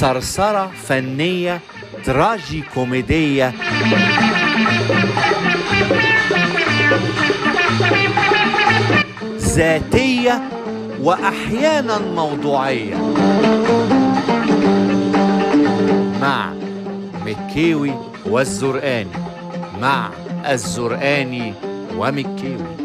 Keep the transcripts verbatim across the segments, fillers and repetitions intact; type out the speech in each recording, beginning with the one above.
صرصرة فنية تراجي كوميدية ذاتية وأحيانا موضوعية مع مكيوي والزرقاني، مع الزرقاني ومكيوي.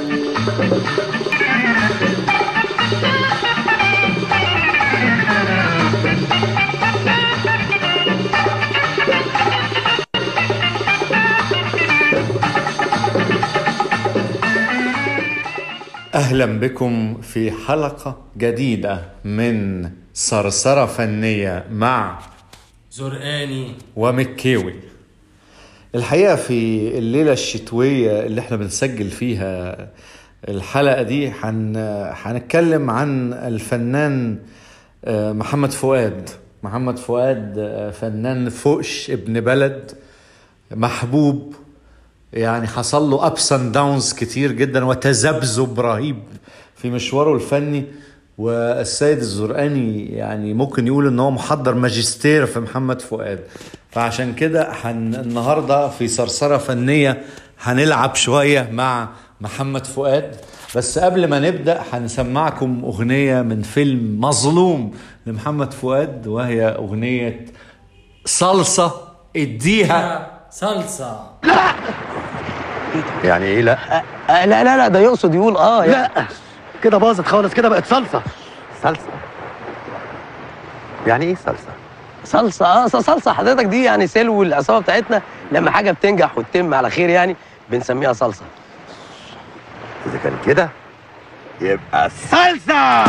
أهلا بكم في حلقة جديدة من صرصرة فنية مع زرقاني ومكيوي. الحقيقة في الليلة الشتوية اللي احنا بنسجل فيها الحلقة دي هنتكلم عن الفنان محمد فؤاد. محمد فؤاد فنان فوقش، ابن بلد، محبوب، يعني حصل له ups and downs كتير جدا وتذبذب رهيب في مشواره الفني. والسيد الزرقاني يعني ممكن يقول ان هو محضر ماجستير في محمد فؤاد. فعشان كده حن النهاردة في صرصرة فنية هنلعب شوية مع محمد فؤاد. بس قبل ما نبدأ هنسمعكم أغنية من فيلم مظلوم لمحمد فؤاد، وهي أغنية صلصة اديها صلصة. لا يعني ايه لا؟ أه لا لا لا ده يقصد يقول اه يعني. لا كده باظت خالص، كده بقت صلصة. صلصة يعني ايه صلصة؟ صلصة اه صلصة حضرتك دي يعني سلو العصابة بتاعتنا لما حاجة بتنجح وتتم على خير يعني بنسميها صلصة. إذا كان كده يبقى صلصة.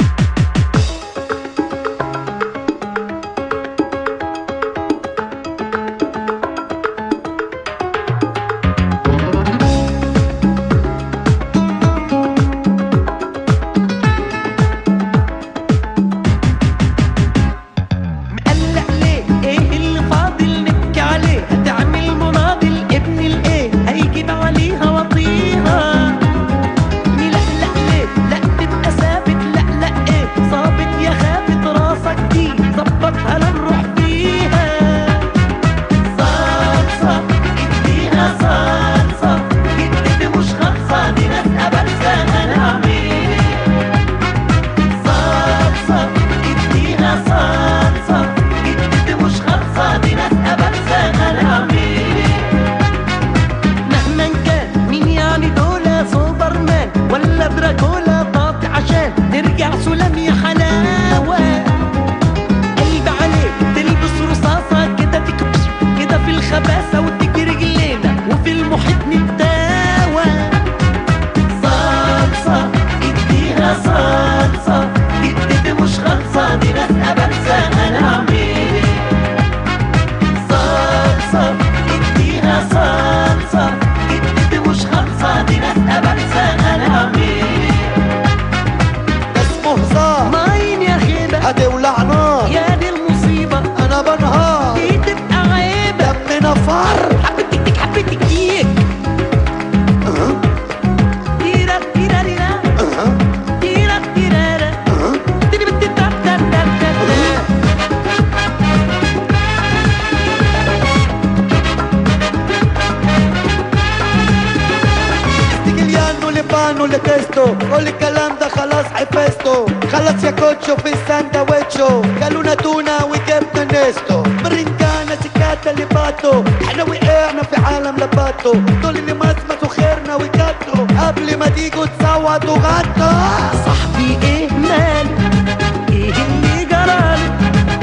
كل الكلام ده خلاص حفظته، خلص يا كوتشو في الساندويتشو، قالونا تونة وجبنا نستو، برنجانة سكاتة اللي باتو، احنا وقعنا في عالم لباتو، دول اللي مسمسوا خيرنا وجاتو، قبل ما تيجوا تصوتوا غطوا. صاحبي ايه مال ايه اللي جراله،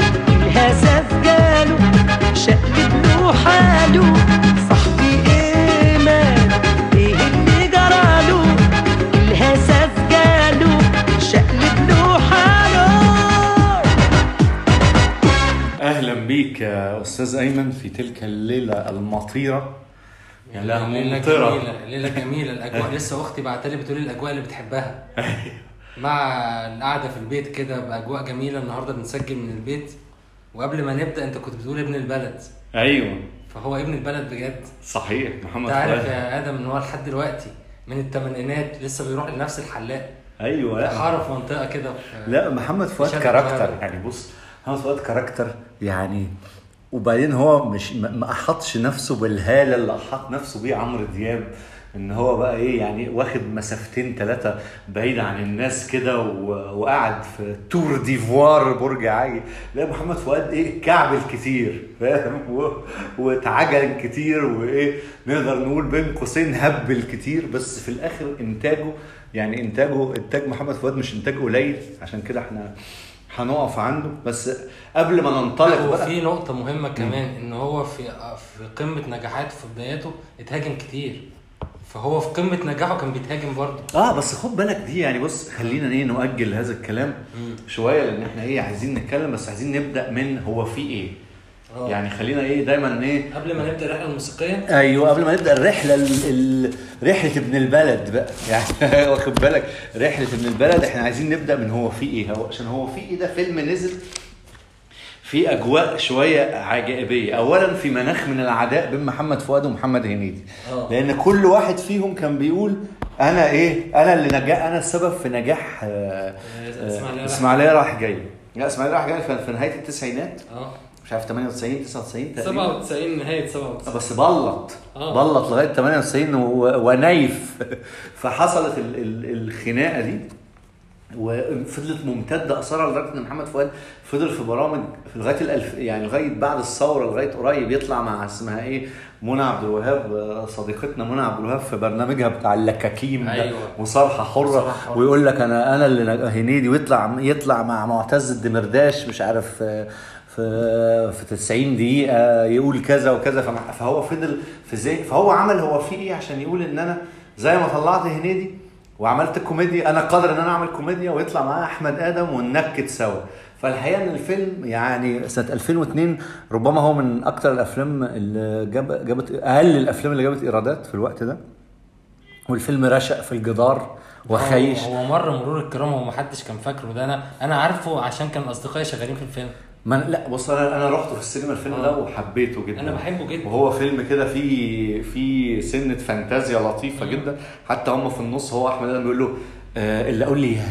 الهساس جاله شقلب له حاله. صاحبي ايه مال ايه اللي جراله، الهساس جاله شقلب له حاله. اهلا بيك يا استاذ ايمن في تلك الليله المطيره. ليلة ممطرة، جميلة ليلة جميلة. الأجواء لسه أختي بعتلي بتقولي الأجواء اللي بتحبها مع القعدة في البيت كده بأجواء جميلة. النهاردة بنسجل من البيت، وقبل ما نبدأ أنت كنت بتقول ابن البلد. أيوة، فهو ابن البلد بجد. صحيح. محمد فؤاد، تعرف يا آدم إن هو لحد دلوقتي من الثمانينات لسه بيروح لنفس الحلاق. أيوة، لا حارة في منطقة كده. لا محمد فؤاد كاركتر يعني. بص محمد فؤاد كاركتر يعني. وبعدين هو مش ما احطش نفسه بالهاله اللي احط نفسه بيه عمرو دياب، ان هو بقى ايه يعني واخد مسافتين ثلاثه بعيد عن الناس كده وقاعد في تور ديفوار برج عاجي. لا محمد فؤاد ايه كعبل كتير فاهم وتعجل كتير وايه نقدر نقول بين قوسين هبل كتير، بس في الاخر انتاجه يعني انتاجه انتاج محمد فؤاد مش انتاج قليل، عشان كده احنا هنقف عنده. بس قبل ما ننطلق بقى في نقطه مهمه كمان، ان هو في في قمه نجاحاته في بداياته اتهاجم كتير، فهو في قمه نجاحه كان بيتهاجم برضه. اه بس خد بالك دي يعني بص خلينا ايه نؤجل هذا الكلام مم. شويه، لان احنا ايه عايزين نتكلم، بس عايزين نبدا من هو في ايه. أوه. يعني خلينا ايه دايما ايه قبل ما نبدا الرحله الموسيقيه. ايوه قبل ما نبدا الرحله ال... رحله ابن البلد بقى يعني واخد بالك رحله ابن البلد، احنا عايزين نبدا من هو في ايه. هو عشان هو في ايه ده فيلم نزل في اجواء شويه عجائبيه. اولا في مناخ من العداء بين محمد فؤاد ومحمد هنيدي، أوه. لان كل واحد فيهم كان بيقول انا ايه انا اللي نجاح انا السبب في نجاح آه آه اسماعيليه راح جاي. لا اسماعيليه راح جاي في نهايه التسعينات اه مش عارف ثمانية وتسعين تسعة وتسعين تقريبا سبعة وتسعين نهايه سبعة وتسعين بس بلط آه. بلط لغايه ثمانية وتسعين ونايف فحصلت ال ال الخناقه دي وفضلت ممتده اثرها لدرجه ان محمد فؤاد فضل في برامج في لغايه الالف يعني لغايه بعد الثوره لغايه قريب يطلع مع اسمها ايه منى عبد الوهاب صديقتنا منى عبد الوهاب في برنامجها بتاع اللكاكيم أيوة. مصارحه حره حر. ويقول لك انا انا اللي هنيدي ويطلع يطلع مع معتز الدمرداش مش عارف في في تسعين دقيقه يقول كذا وكذا. فهو فضل في زي فهو عمل هو في ايه عشان يقول ان انا زي ما طلعت هنيدي وعملت كوميديا انا قادر ان انا اعمل كوميديا ويطلع معاه احمد ادم وننكد سوا. فالحقيقه ان الفيلم يعني سنه ألفين واثنين ربما هو من اكتر الافلام اللي جاب جابت اقل الافلام اللي جابت ايرادات في الوقت ده، والفيلم رشق في الجدار وخيش. هو مر مرور الكرام ومحدش كان فاكره ده. انا انا عارفه عشان كان اصدقائي شغالين في الفيلم. ما لا بص انا انا رحت في السينما الفيلم ده وحبيته جدا. انا بحبه جدا وهو فيلم كده فيه فيه سنه فانتازيا لطيفه جدا. حتى هم في النص هو احمد ادم بيقول له آه اللي قول لي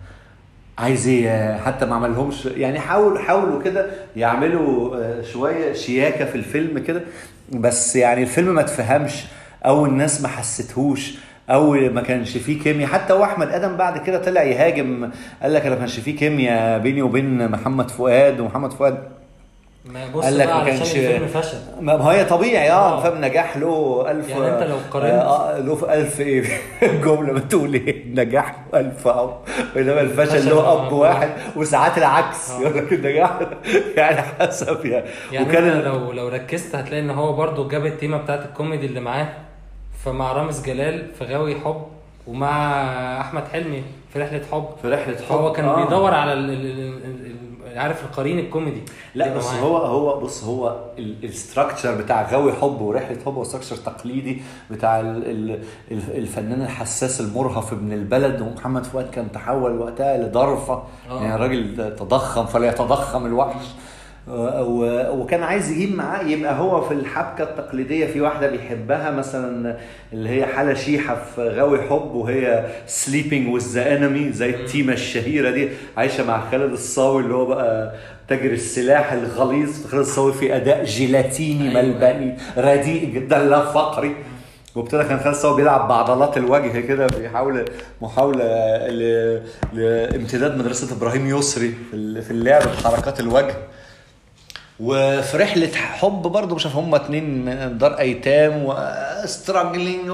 عايز ايه، حتى ما عملهمش يعني حاول حاولوا كده يعملوا آه شويه شياكه في الفيلم كده، بس يعني الفيلم ما تفهمش او الناس ما حستهوش او ما كانش فيه كيمياء. حتى هو احمد ادم بعد كده طلع يهاجم قال لك انا ما كانش فيه كيمياء بيني وبين محمد فؤاد ومحمد فؤاد قال لك ما كانش الفيلم فشل. ما هي طبيعي اه فاهم نجاح له ألف يعني انت لو قارنت آه له ألف ايه الجمله بتقول ايه نجاح له ألف او انما الفشل له اب واحد وساعات العكس يقول لك النجاح يعني حسب يعني, يعني وكان لو لو ركزت هتلاقي ان هو برضو جاب التيمه بتاعت الكوميدي اللي معاه فمع رامز جلال في غاوي حب ومع احمد حلمي في رحله حب في رحله حب هو كان آه. بيدور على ال ال ال عارف القرين الكوميدي. لا بس هو هو بص هو الاستراكشر بتاع غاوي حب ورحله حب هو استراكشر تقليدي بتاع ال ال الفنان الحساس المرهف ابن البلد. ومحمد فؤاد كان تحول وقتها لضرفه آه. يعني الراجل تضخم فلا يتضخم الوحش وكان عايز يجيب معاه يبقى هو في الحبكه التقليديه في واحده بيحبها مثلا اللي هي حاله شيحه في غاوي حب وهي sleeping with the enemy زي التيمه الشهيره دي عايشه مع خالد الصاوي اللي هو بقى تاجر السلاح الغليظ. خالد الصاوي في اداء جيلاتيني ملبني رديء جدا لا فقري. وابتدى كان خالد الصاوي بيلعب بعضلات الوجه كده بيحاول محاوله لامتداد مدرسه ابراهيم يسري في اللعب بحركات الوجه. وفي رحلة حب برضو مش عارف هم اتنين من دار ايتام واستراجلينج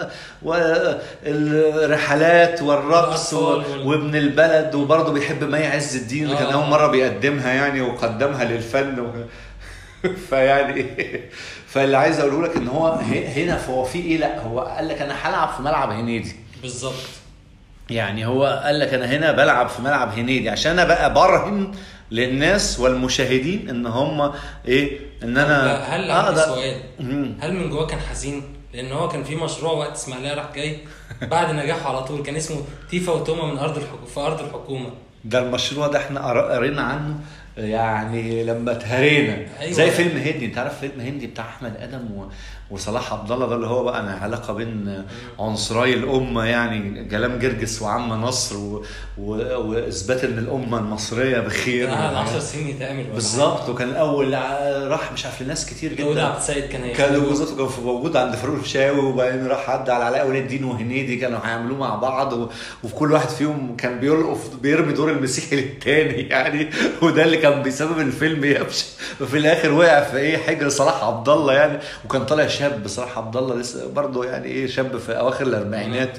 والرحلات والرقص وابن البلد وبرضو بيحب مي عز الدين اللي كان اول مرة بيقدمها يعني وقدمها للفن و... فيعني فاللي عايز اقوله لك ان هو هنا فهو في ايه لا هو قال لك انا هلعب في ملعب هنيدي بالظبط. يعني هو قال لك انا هنا بلعب في ملعب هنيدي عشان انا بقى برهن للناس والمشاهدين ان هم ايه ان انا هل عندي سؤال هل من جواه كان حزين لان هو كان في مشروع وقت اسماعيليه راح جاي بعد نجاحه على طول كان اسمه تيفا وتوما من ارض الحكومه في ارض الحكومه. ده المشروع ده احنا قرينا عنه يعني لما اتهرينا أيوة. زي فيلم هندي انت عارف فيلم هندي بتاع احمد ادم و... وصلاح عبد الله ده اللي هو بقى علاقه بين عنصري الامه يعني جلال جرجس وعم نصر و... و... واثبات ان الامه المصريه بخير اه عشر سنين يتعمل بالظبط. وكان الاول راح مش عارف لناس كتير جدا. داود عبد السيد كان كان جوزته كان موجود عند فاروق الفيشاوي وبعدين راح عدى على علاء ولي الدين وهنيدي كانوا هيعملوه مع بعض و... وفي كل واحد فيهم كان بيلقف بيرمي دور المسيحي للتاني يعني وده اللي كان بسبب الفيلم يمشي وفي الاخر وقع في ايه حجر صلاح عبد الله يعني. وكان طالع شاب صلاح عبد الله لسه برضه يعني ايه شاب في اواخر الاربعينات.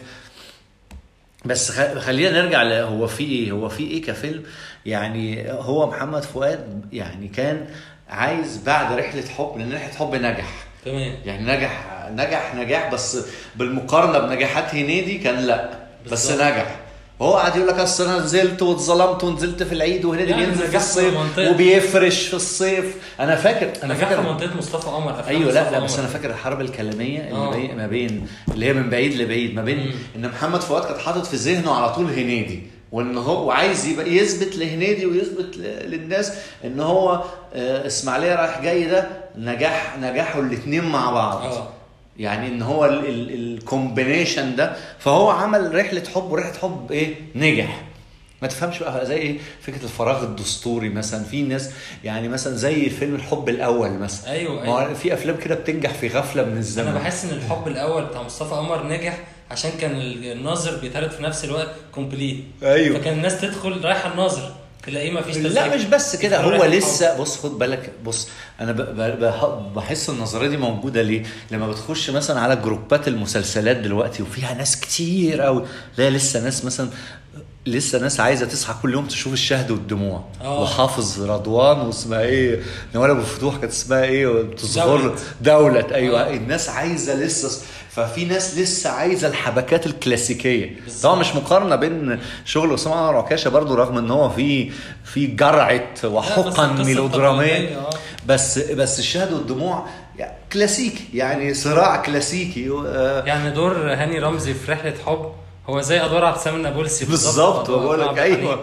بس خلينا نرجع ل هو في ايه هو في ايه كفيلم يعني. هو محمد فؤاد يعني كان عايز بعد رحله حب لان رحله حب نجح تمام يعني نجح نجح نجاح بس بالمقارنه بنجاحات هنيدي كان لا بس بالضبط. نجح. هو قاعد يقول لك اصل انا نزلت واتظلمت ونزلت في العيد وهنيدي يعني بينزل في الصيف وبيفرش في الصيف. انا فاكر انا فاكر منطقه مصطفى قمر. ايوه لا لا بس انا فاكر الحرب الكلاميه اللي ما بين اللي هي من بعيد لبعيد ما بين مم. ان محمد فؤاد كان حاطط في ذهنه على طول هنيدي وان هو وعايز يبقى يثبت لهنيدي ويثبت للناس ان هو اسماعيليه رايح جاي ده نجاح نجاحوا الاثنين مع بعض أوه. يعني ان هو الكومبينيشن ده. فهو عمل رحله حب ورحله حب ايه نجح. ما تفهمش بقى زي ايه فكره الفراغ الدستوري مثلا. في ناس يعني مثلا زي فيلم الحب الاول مثلا. ايوه ايوه في افلام كده بتنجح في غفله من الزمن. انا بحس ان الحب الاول بتاع مصطفى قمر نجح عشان كان الناظر بيتعرض في نفس الوقت كومبليت. ايوه فكان الناس تدخل رايحه الناظر تلاقيه ما فيش تسجيل. لا مش بس كده هو لسه بص خد بالك بص انا بحس النظريه دي موجوده ليه لما بتخش مثلا على جروبات المسلسلات دلوقتي وفيها ناس كتير قوي. لا لسه ناس مثلا لسه ناس عايزه تصحى كل يوم تشوف الشهد والدموع أوه. وحافظ رضوان واسمها ايه نوال ابو فتوح كانت اسمها ايه وتظهر دولة ايوه أوه. الناس عايزه لسه. ففي ناس لسه عايزه الحبكات الكلاسيكيه. طبعا مش مقارنه بين شغل اسامه انور عكاشه برضو رغم ان هو في في جرعه وحقن ميلودراميه بس بس الشهد والدموع يعني كلاسيكي يعني صراع كلاسيكي يعني دور هاني رمزي في رحله حب هو زي ادوار عبد السلام النابلسي بالظبط. بقول لك ايوه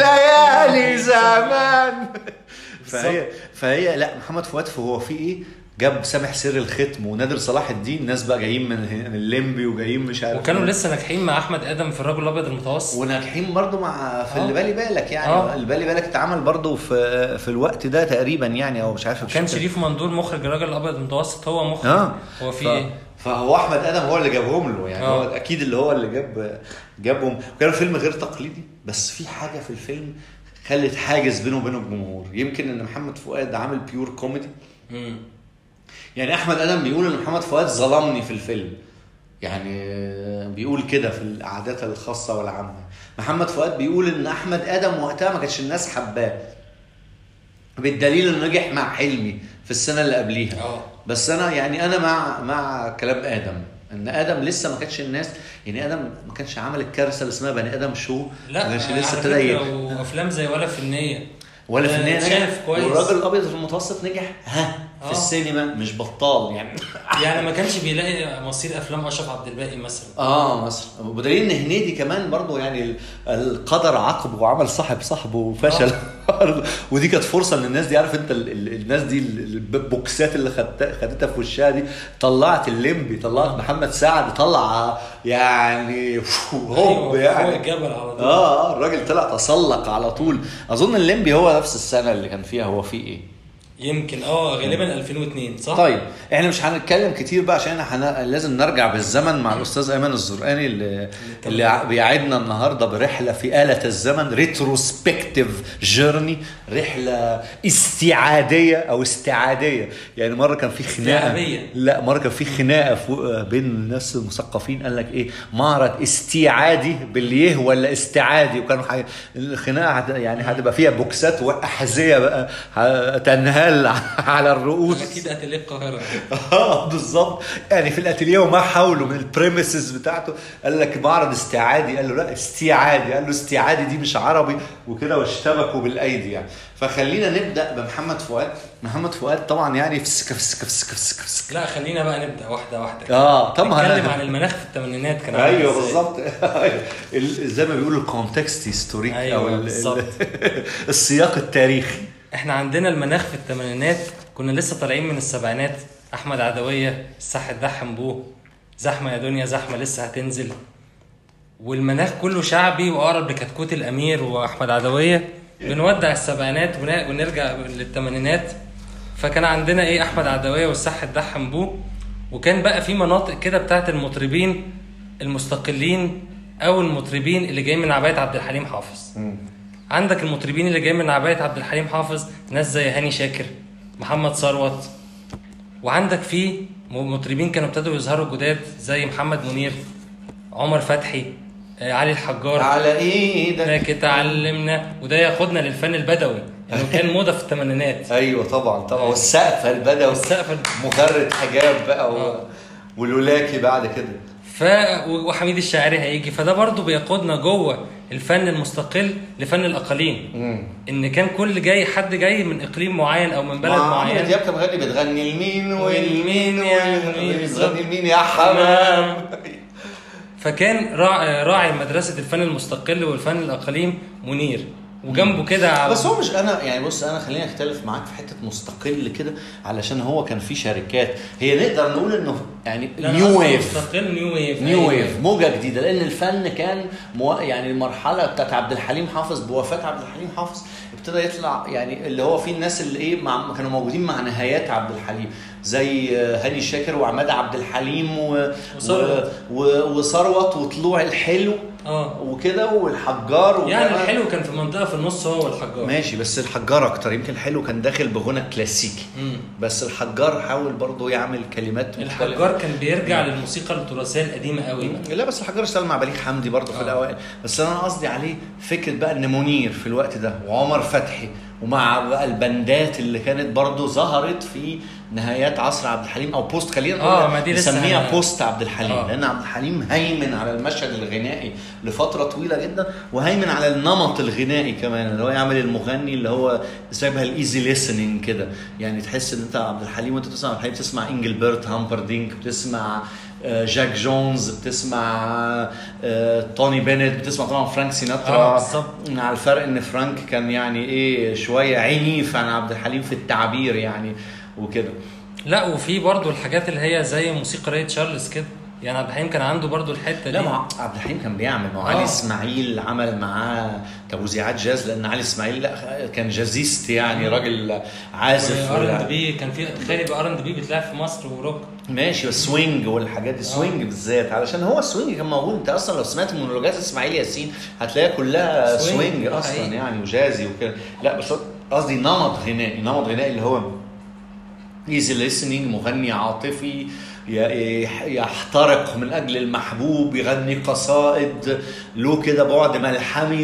وليالي زمان فهي فهي لا محمد فؤاد هو في ايه جاب سامح سر الختم ونادر صلاح الدين. ناس بقى جايين من الليمبي وجايين مش عارف وكانوا لسه ناجحين مع احمد ادم في الرجل الابيض المتوسط وناجحين برضو مع في اللي بالي بالك يعني أوه. اللي بالي بالك اتعمل برضو في في الوقت ده تقريبا يعني او مش عارف كان شريف مندور مخرج الرجل الابيض المتوسط هو مخرج آه. هو في ف... ايه فهو احمد ادم هو اللي جابهم له يعني أوه. هو اكيد اللي هو اللي جاب جابهم. وكان فيلم غير تقليدي بس في حاجه في الفيلم خلت حاجز بينه وبين الجمهور. يمكن ان محمد فؤاد عامل بيور كوميدي امم يعني احمد ادم بيقول ان محمد فؤاد ظلمني في الفيلم يعني بيقول كده في القعدات الخاصه والعامه. محمد فؤاد بيقول ان احمد ادم وقتها ما كانتش الناس حباه بالدليل انه نجح مع حلمي في السنه اللي قبليها أوه. بس انا يعني انا مع مع كلام ادم ان ادم لسه ما كانتش الناس يعني ادم ما كانش عمل الكارثه اللي اسمها بني ادم شو لا ما كانش لسه ابتدى وافلام زي ولا في النيه ولا في النهايه نجح والراجل الابيض في المتوسط نجح ها في أوه. السينما مش بطال يعني يعني ما كانش بيلاقي مصير افلام اشرف عبد الباقي مثلا اه مثلا. بدليل ان هنيدي كمان برضو يعني القدر عاقبه وعمل صاحب صاحبه وفشل ودي كانت فرصه للناس دي عارف انت الناس دي البوكسات اللي خدتها خدتها في وشها دي طلعت الليمبي طلعت محمد سعد طلع يعني هوب يعني الجبل على طول. اه الراجل طلع تسلق على طول. اظن الليمبي هو نفس السنه اللي كان فيها هو فيه ايه يمكن اه غالبا ألفين واثنين صح. طيب احنا مش هنتكلم كتير بقى عشان احنا لازم نرجع بالزمن مع الاستاذ ايمن الزرقاني اللي, اللي بيعيدنا النهارده برحله في آلة الزمن ريتروسبكتيف جيرني رحله استعاديه او استعاديه يعني. مره كان في خناقه لا مره كان في خناقه بين الناس المثقفين قال لك ايه معرض استعادي باليه ولا استعادي وكانوا حي... الخناقه يعني هتبقى فيها بوكسات واحذيه بقى تنهال على الرؤوس اكيد اتليه القاهره اه بالظبط يعني في الاتليه وما حوله من البريميسز بتاعته قال لك معرض استعادي قال له لا استعادي قال له استعادي دي مش عربي وكده واشتبكوا بالايدي يعني. فخلينا نبدا بمحمد فؤاد. محمد فؤاد طبعا يعني في السكه في السكه في السكه في السكه لا خلينا بقى نبدا واحده واحده اه طبعا نتكلم عن المناخ في الثمانينات كان ايوه بالظبط زي ما بيقولوا الكونتكست هيستوريك أيوة او السياق التاريخي. احنا عندنا المناخ في الثمانينات كنا لسه طالعين من السبعينات احمد عدويه الصح الدحم بوه، زحمه يا دنيا زحمه لسه هتنزل، والمناخ كله شعبي واقرب لكتكوت الامير واحمد عدويه. بنودع السبعينات ونرجع للثمانينات. فكان عندنا ايه احمد عدويه والصح الدحم بوه. وكان بقى في مناطق كده بتاعت المطربين المستقلين او المطربين اللي جايين من عبايه عبد الحليم حافظ. م. عندك المطربين اللي جايين من عبايه عبد الحليم حافظ ناس زي هاني شاكر، محمد ثروت، وعندك في مطربين كانوا ابتدوا يظهروا جداد زي محمد منير، عمر فتحي، علي الحجار، على ايدك اتعلمنا. وده ياخدنا للفن البدوي انه كان موضه في الثمانينات. ايوه طبعا طبعا. والسقف البدوي والسقف مغرد حجاب بقى و... والولاكي بعد كده. ف وحميد الشاعري هيجي. فده برضو بيقودنا جوه الفن المستقل لفن الاقاليم. مم. ان كان كل جاي حد جاي من اقليم معين او من بلد معين. عمرو دياب كان بيغني بتغني لمين والمين بتغني لمين يا حمام. فكان راعي, راعي مدرسه الفن المستقل والفن الاقاليم منير، وجنبه كده. بس هو مش انا يعني بص انا خليني اختلف معاك في حته مستقل كده، علشان هو كان في شركات هي نقدر نقول انه يعني نيو ويف، مستقل نيو ويف نيو ويف موجه جديده، لان الفن كان مو يعني المرحله بتاعت عبد الحليم حافظ بوفاه عبد الحليم حافظ ابتدى يطلع يعني اللي هو في الناس اللي ايه مع كانوا موجودين مع نهايات عبد الحليم زي هاني شاكر وعماد عبد الحليم و... وثروت و... وثروت وطلوع الحلو اه وكده والحجار يعني الحلو كان في منطقه في النص هو والحجار ماشي، بس الحجار اكتر يمكن الحلو كان داخل بغنى كلاسيكي. مم. بس الحجار حاول برضه يعمل كلمات مختلفه. الحجار كان بيرجع مم. للموسيقى التراثيه القديمه قوي. لا بس الحجار اشتغل مع بليغ حمدي برضه في الاوائل. بس انا قصدي عليه فكره بقى ان منير في الوقت ده وعمر فتحي ومع بقى البندات اللي كانت برضه ظهرت في نهايات عصر عبد الحليم او بوست، خلينا اه نسميها بوست عبد الحليم. آه. لان عبد الحليم هيمن على المشهد الغنائي لفتره طويله جدا، وهيمن على النمط الغنائي كمان اللي هو يعمل المغني اللي هو شبه الايزي ليسننج كده، يعني تحس ان انت عبد الحليم وانت بتسمع عبد الحليم بتسمع انجلبرت هامبردينك، بتسمع جاك جونز، بتسمع توني بينيت، بتسمع طبعا فرانك سيناترا. آه على الفرق ان فرانك كان يعني ايه شويه عنيف عن عبد الحليم في التعبير يعني وكده. لا وفي برضو الحاجات اللي هي زي موسيقى ري تشارلز كده، يعني عبد الحليم كان عنده برضو الحته دي. لا ما عبد الحليم كان بيعمل مع علي اسماعيل، عمل معاه توزيعات جاز، لان علي اسماعيل لا كان جازيست يعني راجل عازف ار اند بي. كان في تخيل ار اند بي بتلعب في مصر وروك ماشي، بس سوينج والحاجات دي سوينج بالذات علشان هو السوينج كان موجود. انت اصلا لو سمعت مونولوجات اسماعيل ياسين هتلاقيها كلها سوينج, سوينج اصلا حقيقي. يعني وجازي وكده. لا بس قصدي نمط غنائي، نمط غنائي اللي هو ايزي ليسنينج، مغني عاطفي يحترق من اجل المحبوب، يغني قصائد له كده بعد ملحمي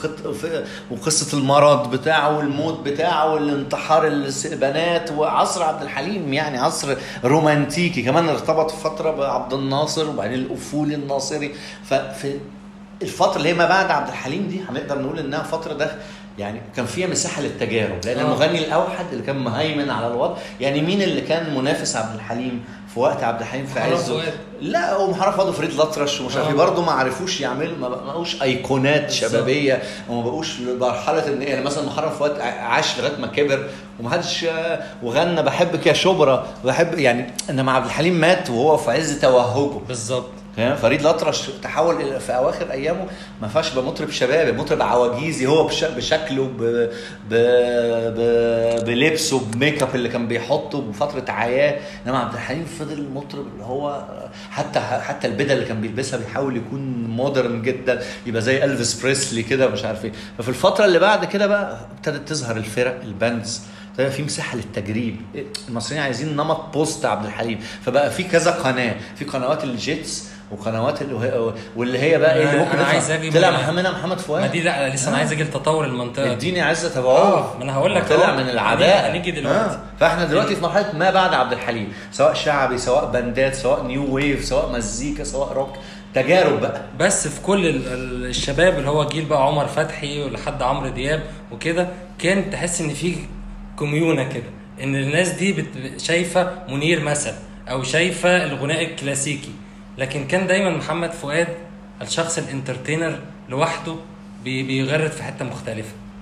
وقصه المرض بتاعه والموت بتاعه والانتحار البنات. وعصر عبد الحليم يعني عصر رومانتيكي كمان، ارتبط فتره بعبد الناصر وبعدين الافول الناصري. ففي الفتره اللي هي ما بعد عبد الحليم دي هنقدر نقول انها فتره ده يعني كان فيها مساحه للتجارب، لان آه. المغني الاوحد اللي كان مهيمن على الوضع. يعني مين اللي كان منافس عبد الحليم في وقت عبد الحليم في عزه؟ لا ومحرف فؤاد وفريد الأطرش ومش عارف برضه ما عرفوش يعملوا، ما بقوش ايقونات شبابيه وما بقوش مرحله ان يعني مثلا محرف فؤاد عاش لغايه ما كبر ومحدش وغنى بحبك يا شبرا بحب يعني، انما عبد الحليم مات وهو في عز توهجه بالظبط. فريد الأطرش تحول في اواخر ايامه ما فاش بمطرب شبابي، مطرب عواجيزي هو بشكله ب... ب... ب... بلبسه بميك اب اللي كان بيحطه بفتره عياه. انما عبد الحليم فضل مطرب اللي هو حتى حتى البدل اللي كان بيلبسها بيحاول يكون مودرن جدا، يبقى زي ألفيس بريسلي كده مش عارف ايه. ففي الفتره اللي بعد كده بقى ابتدت تظهر الفرق الباندز، طيب في مساحه للتجريب. المصريين عايزين نمط بوست عبد الحليم، فبقى في كذا قناه، في قنوات الجيتس وقنوات اللي واللي هي بقى ايه اللي ممكن عايز اجي طلع محمد محمد فؤاد. ما دي لا لسه انا عايز اجي لتطور المنطقه. اديني عزه تبعوه. ما انا هقول لك طلع من العداء. هنيجي دلوقتي. آه. فاحنا دلوقتي في مرحله ما بعد عبد الحليم، سواء شعبي سواء باندات سواء نيو ويف سواء مزيكا سواء روك، تجارب بقى. بس في كل الشباب اللي هو جيل بقى عمر فتحي ولحد عمرو دياب وكده، كان تحس ان في كوميونه كده، ان الناس دي شايفه منير مثلا او شايفه الغناء الكلاسيكي، لكن كان دايما محمد فؤاد الشخص الانترتينر لوحده بيغرد في حته مختلفه.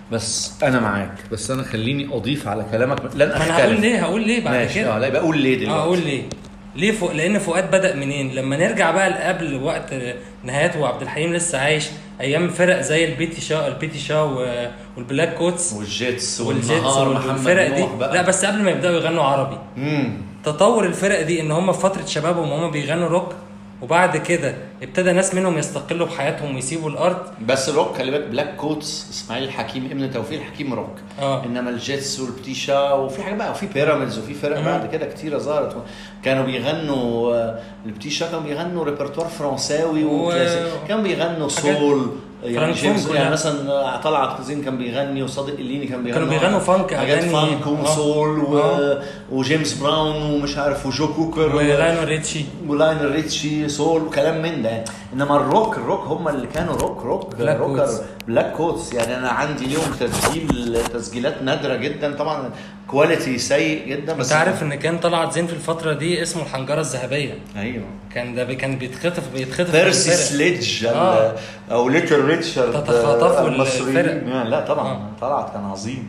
بس انا معاك، بس انا خليني اضيف على كلامك، لن اختلف. انا هقول ليه هقول ليه بعد كده. اه لا يبقى قول ليه دلوقتي. اه اقول ليه ليه فوق. لان فؤاد بدأ منين؟ لما نرجع بقى لقبل وقت نهايته وعبد الحليم لسه عايش، ايام فرق زي البيتي شا البيتي شا والبلاك كوتس والجيتس والجيتس والفرق دي. لا بس قبل ما يبداوا يغنوا عربي. امم تطور الفرق دي ان هم في فتره شبابهم وهم بيغنوا روك، وبعد كده ابتدى ناس منهم يستقلوا بحياتهم ويسيبوا الارض. بس روك خلي بالك، بلاك كوتس اسماعيل الحكيم ابن توفيق الحكيم روك. آه. انما الجيتس والبتيشا وفي حاجه بقى، وفي بيراميدز وفي فرق مم. بعد كده كتيره ظهرت كانوا بيغنوا. البتيشا كانوا بيغنوا ريpertoire فرنساوي و... وكلاسيك، كانوا بيغنوا سول يعني جيمس، يعني مثلا طلعت زين كان بيغني، وصادق الليني كان بيغني، كانوا بيغنوا فانك حاجات فانك وسول و... آه. وجيمس براون ومش عارف وجو كوكر ولاينل ريتشي ولاينل ريتشي سول وكلام من ده. انما الروك الروك هم اللي كانوا روك روك بلاك روكر كوتس. بلاك كوتس. يعني انا عندي اليوم تسجيل تسجيلات نادره جدا طبعا، كواليتي سيء جدا. بس انت عارف ان كان طلعت زين في الفتره دي اسمه الحنجره الذهبيه. ايوه كان ده كان بيتخطف بيتخطف بيرسي سليدج آه. او ليتل ريتشارد تتخطفوا المصريين. الفرق. لا طبعا آه. طلعت كان عظيم.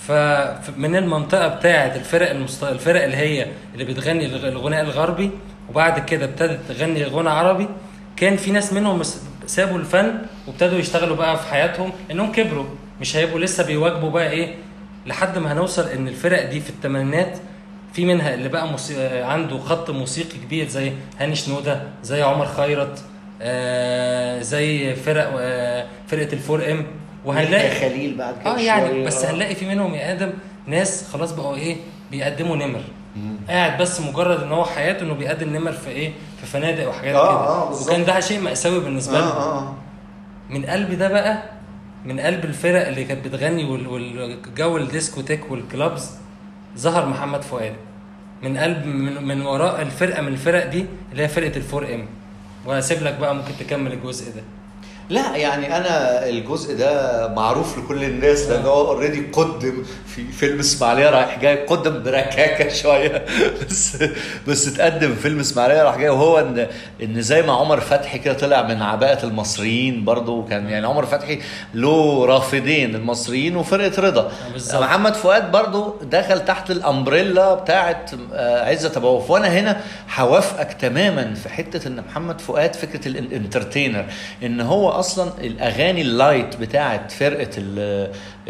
فمن المنطقه بتاعه الفرق المست... الفرق اللي هي اللي بتغني الغناء الغربي، وبعد كده ابتدت تغني غنى عربي، كان في ناس منهم سابوا الفن وابتدوا يشتغلوا بقى في حياتهم، انهم كبروا مش هيبقوا لسه بيواجبوا بقى ايه، لحد ما هنوصل ان الفرق دي في الثمانينات في منها اللي بقى موسيقى عنده خط موسيقي كبير زي هاني شنودة، زي عمر خيرت، آه زي فرق آه فرقه الفور ام، وهنلاقي خليل بعد كده اه يعني بس هنلاقي في منهم يا ادم ناس خلاص بقوا ايه بيقدموا نمر. مم. قاعد بس مجرد ان هو حياته انه بيقدم نمر في ايه في فنادق وحاجات آه كده. آه وكان ده شيء مأساوي بالنسبه لهم. آه آه. من قلب ده بقى، من قلب الفرق اللي كانت بتغني والجو الديسكوتيك والكلابز، ظهر محمد فؤاد من قلب من, من وراء الفرقه من الفرق دي اللي هي فرقه الفور ام. وهسيب لك بقى ممكن تكمل الجزء ده. لا يعني انا الجزء ده معروف لكل الناس، لان هو اوريدي قدم في فيلم اسماعيليه رايح جاي، قدم بركاكه شويه بس بس اتقدم فيلم اسماعيليه رايح جاي، وهو ان ان زي ما عمر فتحي كده طلع من عباءه المصريين برضو، كان يعني عمر فتحي له رافضين، المصريين وفرقه رضا. محمد فؤاد برضو دخل تحت الامبريلا بتاعه عزت ابو عوف. وانا هنا هوافقك تماما في حته ان محمد فؤاد فكره الانترتينر، ان هو اصلا الاغاني اللايت بتاعه فرقه ال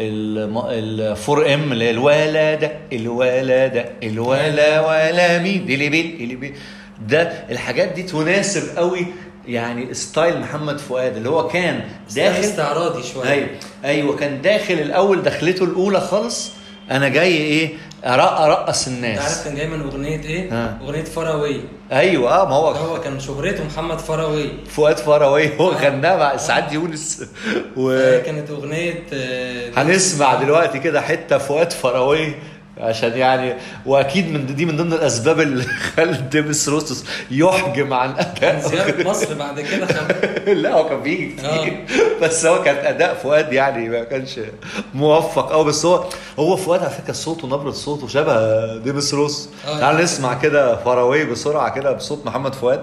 الفور ام اللي الولاده الولاده الولا ولا مين اللي بيل اللي بيل ده، الحاجات دي تناسب قوي يعني ستايل محمد فؤاد اللي هو كان داخل استعراضي شويه. ايوه ايوه كان داخل الاول، دخلته الاولى خالص انا جاي ايه ارقص الناس. عارف كان جاي من اغنيه ايه؟ آه. اغنيه فراوي. ايوه اه ما هو هو كان شهرته محمد فراوي، فؤاد فراوي هو آه. غناها مع سعاد يونس و... كانت اغنيه آه هنسمع دلوقتي كده حته فؤاد فراوي عشان يعني، واكيد من دي من ضمن الاسباب اللي خلت ديمس روسوس يحجم عن اداء زيارة مصر بعد كده لا هو كان بيجي كتير آه. بس هو كان اداء فؤاد يعني ما كانش موفق قوي، بس هو هو فؤاد على فكره صوته نبره صوته شبه ديمس روسوس. آه. تعال نسمع كده فراوي بسرعه كده بصوت محمد فؤاد.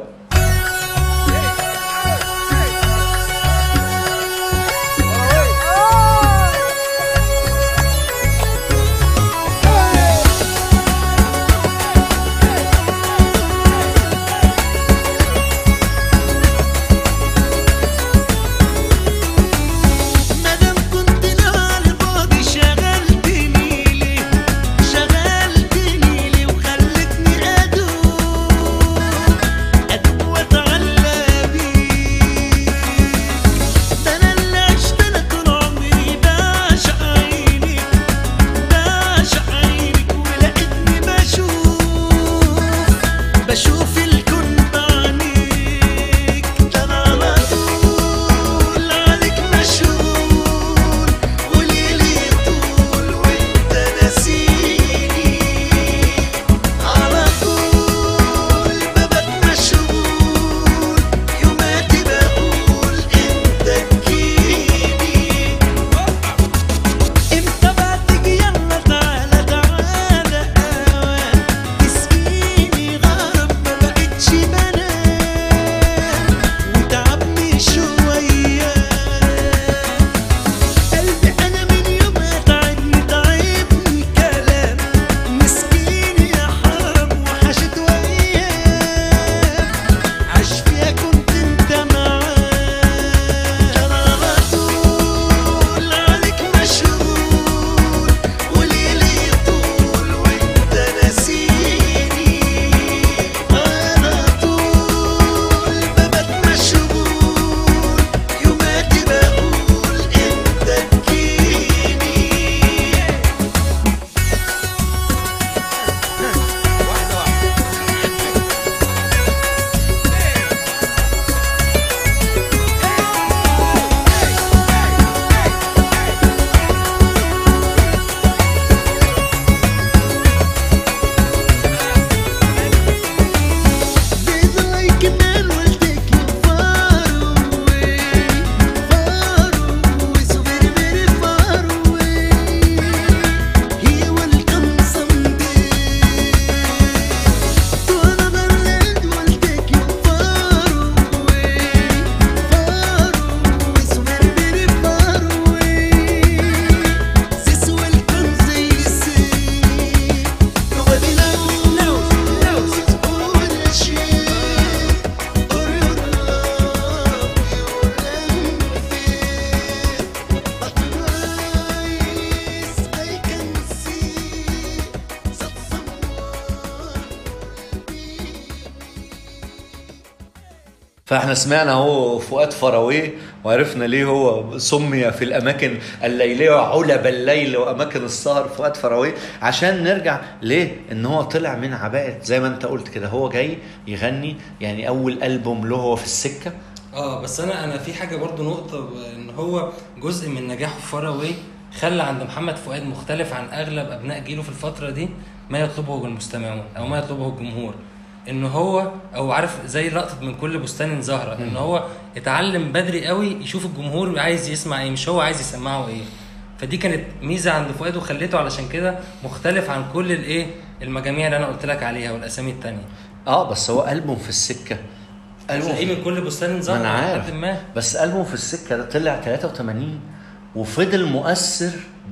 قد فاحنا سمعنا هو فؤاد فراويه وعرفنا ليه هو سمي في الاماكن الليليه علب الليل واماكن السهر فؤاد فراويه، عشان نرجع ليه ان هو طلع من عباءه زي ما انت قلت كده. هو جاي يغني يعني اول البوم له هو في السكه. اه بس انا انا في حاجه برضو نقطه، ان هو جزء من نجاحه في فراويه خلى عند محمد فؤاد مختلف عن اغلب ابناء جيله في الفتره دي ما يطلبه المستمعون او ما يطلبه الجمهور. ان هو او عارف زي لقطه من كل بستان زهره، ان هو اتعلم بدري قوي يشوف الجمهور عايز يسمع ايه مش هو عايز يسمعه ايه. فدي كانت ميزه عند فؤاد وخليته علشان كده مختلف عن كل الايه المجاميع اللي انا قلت لك عليها والاسامي التانية. اه بس هو ألبوم في السكه تلاقيه من كل بستان زهره. انا عارف ما. بس ألبوم في السكه ده طلع ثلاثة وثمانين وفضل مؤثر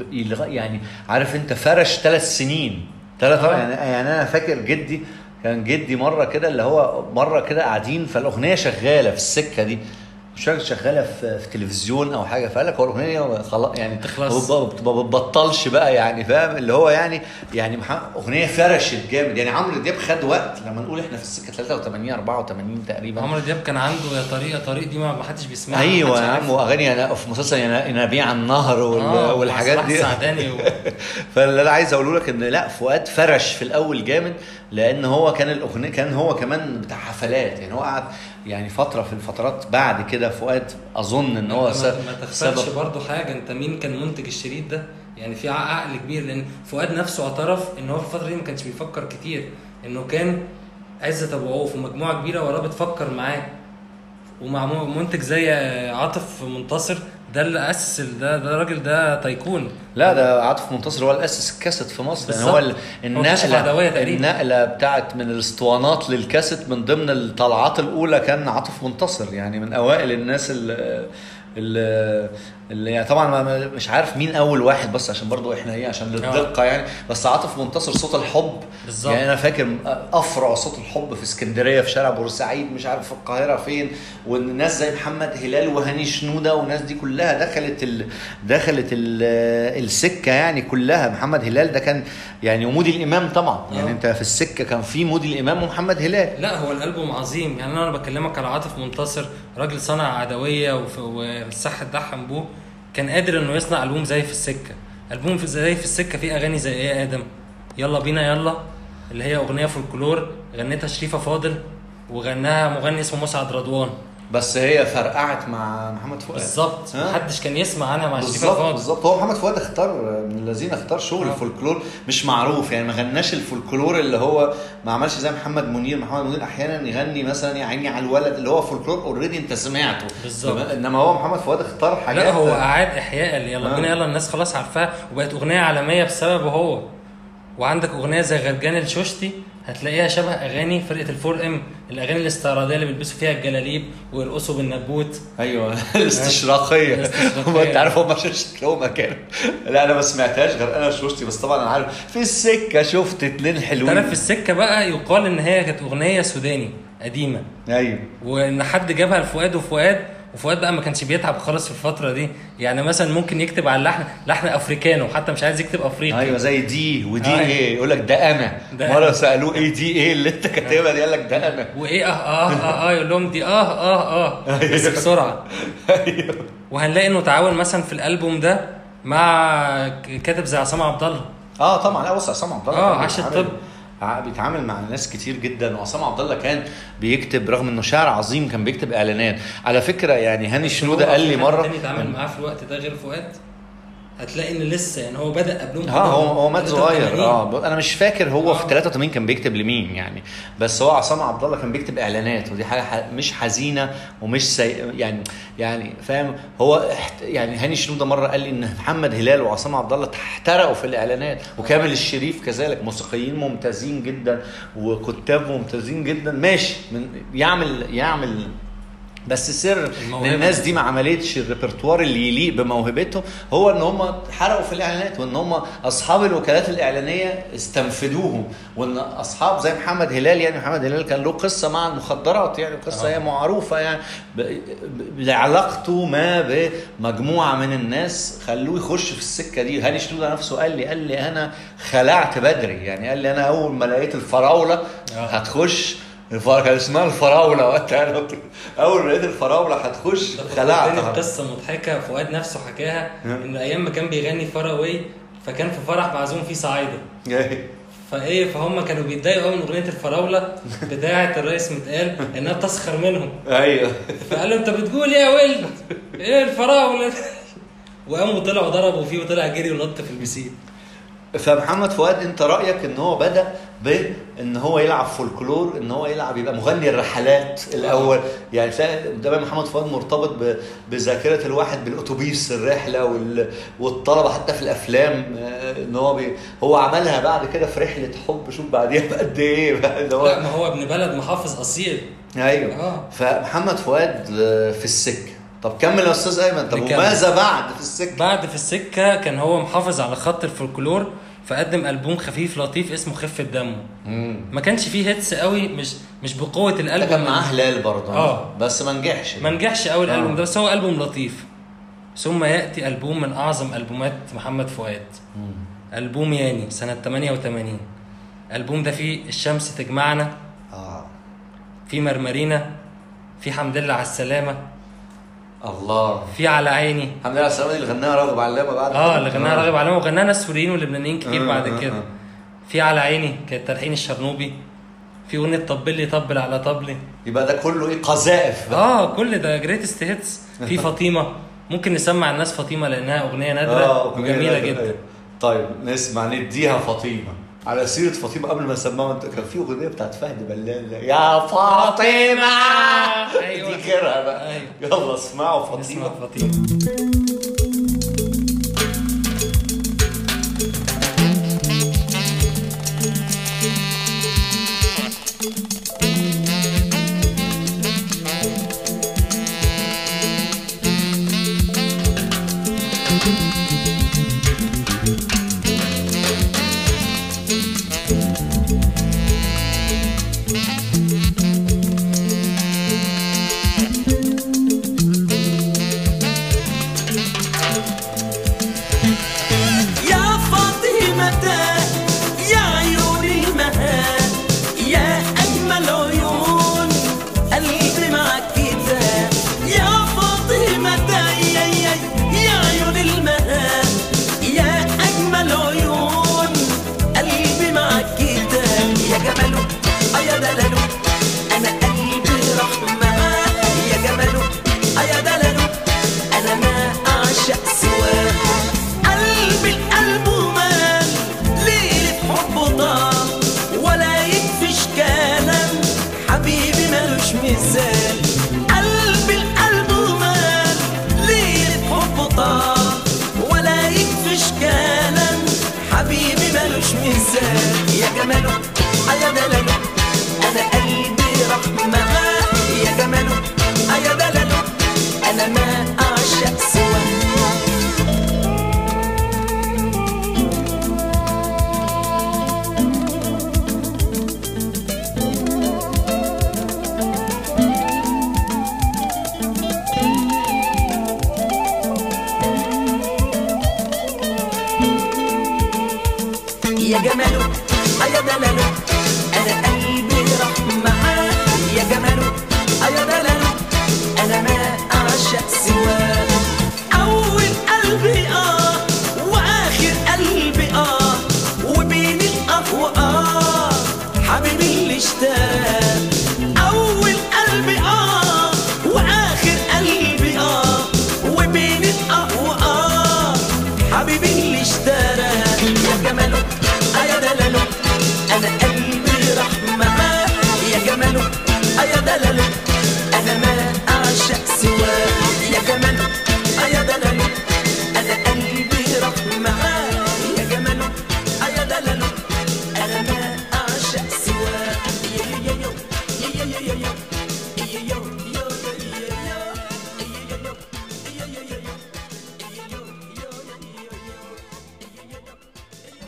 يعني عارف انت فرش ثلاث سنين ثلاث يعني, يعني انا فاكر جدي كان جدي مره كده اللي هو مره كده قاعدين فالاغنيه شغاله في السكه دي مش شغاله في, في تلفزيون او حاجه، فقال لك هو الاغنيه خلاص يعني تخلص ما بتبطلش بقى يعني فاهم اللي هو يعني يعني اغنيه فرشت جامد. يعني عمرو دياب خد وقت لما نقول احنا في السكه ثلاثة وثمانين أربعة وثمانين تقريبا. عمرو دياب كان عنده يا طريقه طريق دي ما حدش بيسمعها. ايوه يا عم واغاني انا في مسلسل ينابيع النهر آه والحاجات دي و... فاللي انا عايز اقوله لك ان لا فؤاد فرش في الاول جامد لان هو كان الاغنيه كان هو كمان بتاع حفلات يعني هو قعد يعني فتره في الفترات بعد كده فؤاد اظن ان هو سبب ما تخسرش برضو حاجه. انت مين كان منتج الشريط ده؟ يعني في عقل كبير لان فؤاد نفسه اعترف ان هو في الفتره دي ما كانش بيفكر كتير، انه كان عزت ابو عوف ومجموعه كبيره وراه بتفكر معاه ومع منتج زي عاطف منتصر ده اللي اسس ده ده الراجل ده تايكون. لا ده عاطف منتصر هو اللي اسس الكاسيت في مصر يعني هو النقله النقله بتاعت من الاسطوانات للكاسيت من ضمن الطلعات الاولى كان عاطف منتصر يعني من اوائل الناس اللي اللي, اللي يعني طبعا مش عارف مين اول واحد بس عشان برضو احنا ايه عشان للدقه يعني بس عاطف منتصر صوت الحب بالزبط. يعني انا فاكر افرع صوت الحب في اسكندريه في شارع بورسعيد مش عارف في القاهره فين والناس زي محمد هلال وهاني شنوده والناس دي كلها دخلت ال دخلت ال السكه يعني كلها. محمد هلال ده كان يعني ومودي الامام طبعا يعني أوه. انت في السكه كان في مودي الامام ومحمد هلال. لا هو الالبوم عظيم يعني انا بكلمك على عاطف منتصر راجل صنع عدويه والصح الدحم بوه كان قادر انه يصنع البوم زي في السكه. البوم في زي في السكه فيه اغاني زي ايه يا ادم يلا بينا يلا اللي هي اغنيه فولكلور غنتها شريفه فاضل وغناها مغني اسمه مسعد رضوان بس هي فرقعت مع محمد فؤاد بالظبط محدش كان يسمع عنها مع شريفه فاضل بالظبط. هو محمد فؤاد اختار من الذين اختار شغل آه. الفولكلور مش معروف يعني ما غناش الفولكلور اللي هو ما عملش زي محمد منير. محمد منير احيانا يغني مثلا يا عيني على الولد اللي هو فولكلور اوريدي انت سمعته بالظبط انما هو محمد فؤاد اختار حاجات لا هو اعاد احياء اللي يلا بينا آه. يلا الناس خلاص عارفاها وبقت اغنيه عالميه بسببه هو. وعندك اغنيه زي غرجان الشوشتي هتلاقيها شبه اغاني فرقه الفور ام الاغاني الاستعراضيه اللي بيلبسوا فيها الجلاليب ويرقصوا بالنبوت. ايوه الاستشراقيه انت عارف هم شكلهم كانوا لا انا ما سمعتهاش غير انا شوشتي بس طبعا انا عارف في السكه شفت اتنين حلوين. تعرف في السكه بقى يقال ان هي كانت اغنيه سوداني قديمه ايوه وان حد جابها لفؤاد وفؤاد وفؤاد بقى ما كانش بيتعب خالص في الفتره دي يعني مثلا ممكن يكتب على اللحن لحن افريكانو حتى مش عايز يكتب افريقي. ايوه زي دي ودي آه. ايه يقول لك ده انا ده مره سالوه ايه دي ايه اللي انت كاتبها دي قال لك ده انا وايه اه اه اه, آه يقول لهم دي اه اه اه بس بسرعه. ايوه وهنلاقي انه تعاون مثلا في الالبوم ده مع كاتب زي عصام عبد الله. اه طبعا لا بص عصام عبد الله اه عاش الطب بيتعامل مع ناس كتير جدا. وعصام عبد الله كان بيكتب رغم انه شاعر عظيم كان بيكتب اعلانات على فكره يعني. هاني شنوده قال لي مره تاني اتعامل معاه في الوقت ده غير فؤاد هتلاقي ان لسه يعني هو بدا قبلهم اه هو هو مات صغير اه انا مش فاكر هو آه. في ثلاثة وثمانين كان بيكتب لمين يعني بس هو عصام عبد الله كان بيكتب اعلانات ودي حاجه مش حزينه ومش سي... يعني يعني فاهم هو يعني. هاني شنوده مره قال لي ان محمد هلال وعصام عبد الله احترقوا في الاعلانات وكامل الشريف كذلك موسيقيين ممتازين جدا وكتاب ممتازين جدا ماشي من يعمل يعمل بس سر الناس دي ما عملتش الريpertoire اللي يليق بموهبتهم هو ان هم حرقوا في الاعلانات وان هم اصحاب الوكالات الاعلانيه استنفذوهم وان اصحاب زي محمد هلال يعني محمد هلال كان له قصه مع المخدرات يعني قصه هي آه. معروفه يعني بعلاقته ما بمجموعه من الناس خلوه يخش في السكه دي. هاني شنوده نفسه قال لي قال لي انا خلعت بدري يعني قال لي انا اول ما لقيت الفراوله آه. هتخش كان اسمها الفراوله وقتها. اول ما لقيت الفراوله هتخش خلعت. قصه مضحكه فؤاد نفسه حكاها، انه ايام ما كان بيغني فراوي فكان في فرح معزوم فيه صعايده. فايه فهم كانوا بيتضايقوا قوي من اغنيه الفراوله بتاعه الرئيس متقال انها بتسخر منهم. ايوه. فقال له انت بتقول ايه يا ولد؟ ايه الفراوله؟ وقاموا طلعوا ضربوا فيه وطلع جري ونط في البسين. فمحمد فؤاد انت رايك ان هو بدا بان هو يلعب فولكلور، ان هو يلعب يبقى مغني الرحلات الاول. يعني تلاقي دايما محمد فؤاد مرتبط بذاكره الواحد بالاتوبيس الرحله والطلبه حتى في الافلام، ان هو بي هو عملها بعد كده في رحله حب. شوف بعديها بقد ايه بقى. لا ما هو ابن بلد محافظ اصيل. ايوه. آه. فمحمد فؤاد في السكه. طب كمل يا استاذ ايمن. طب وماذا بعد في السكه؟ بعد في السكه كان هو محافظ على خط الفولكلور، فقدم ألبوم خفيف لطيف اسمه خفة دمه. ما كانش فيه هيتس قوي، مش مش بقوه الالبوم. كان معاه هلال برضه. اه بس ما نجحش ما نجحش قوي الالبوم ده، بس هو ألبوم لطيف. ثم ياتي ألبوم من اعظم ألبومات محمد فؤاد، مم. ألبوم ياني سنه ثمانية وثمانين. الألبوم ده فيه الشمس تجمعنا، اه في مرمرينا، في حمد لله على السلامه، الله، في على عيني. الحمد لله على السلامه دي اللي غناها راغب علامه بعد اه اللي غناها راغب علامه، وغناها ناس سوريين ولبنانيين كتير بعد كده. في على عيني كانت تلحين الشرنوبي، في اغنيه طبل لي طبل على طبلي. يبقى ده كله ايه قذائف بقى. اه كل ده جريتست هيتس. في فاطمه، ممكن نسمع الناس فاطمه لانها اغنيه نادره آه وجميله جدا. طيب نسمع نديها فاطمه. على سيره فاطمه قبل ما نسمعها، كان في اغنيه بتاعت فهد بلال يا فاطمه. ايوه دي كده بقى. أيوة. يلا اسمعوا فاطمه. اسمع فاطمه.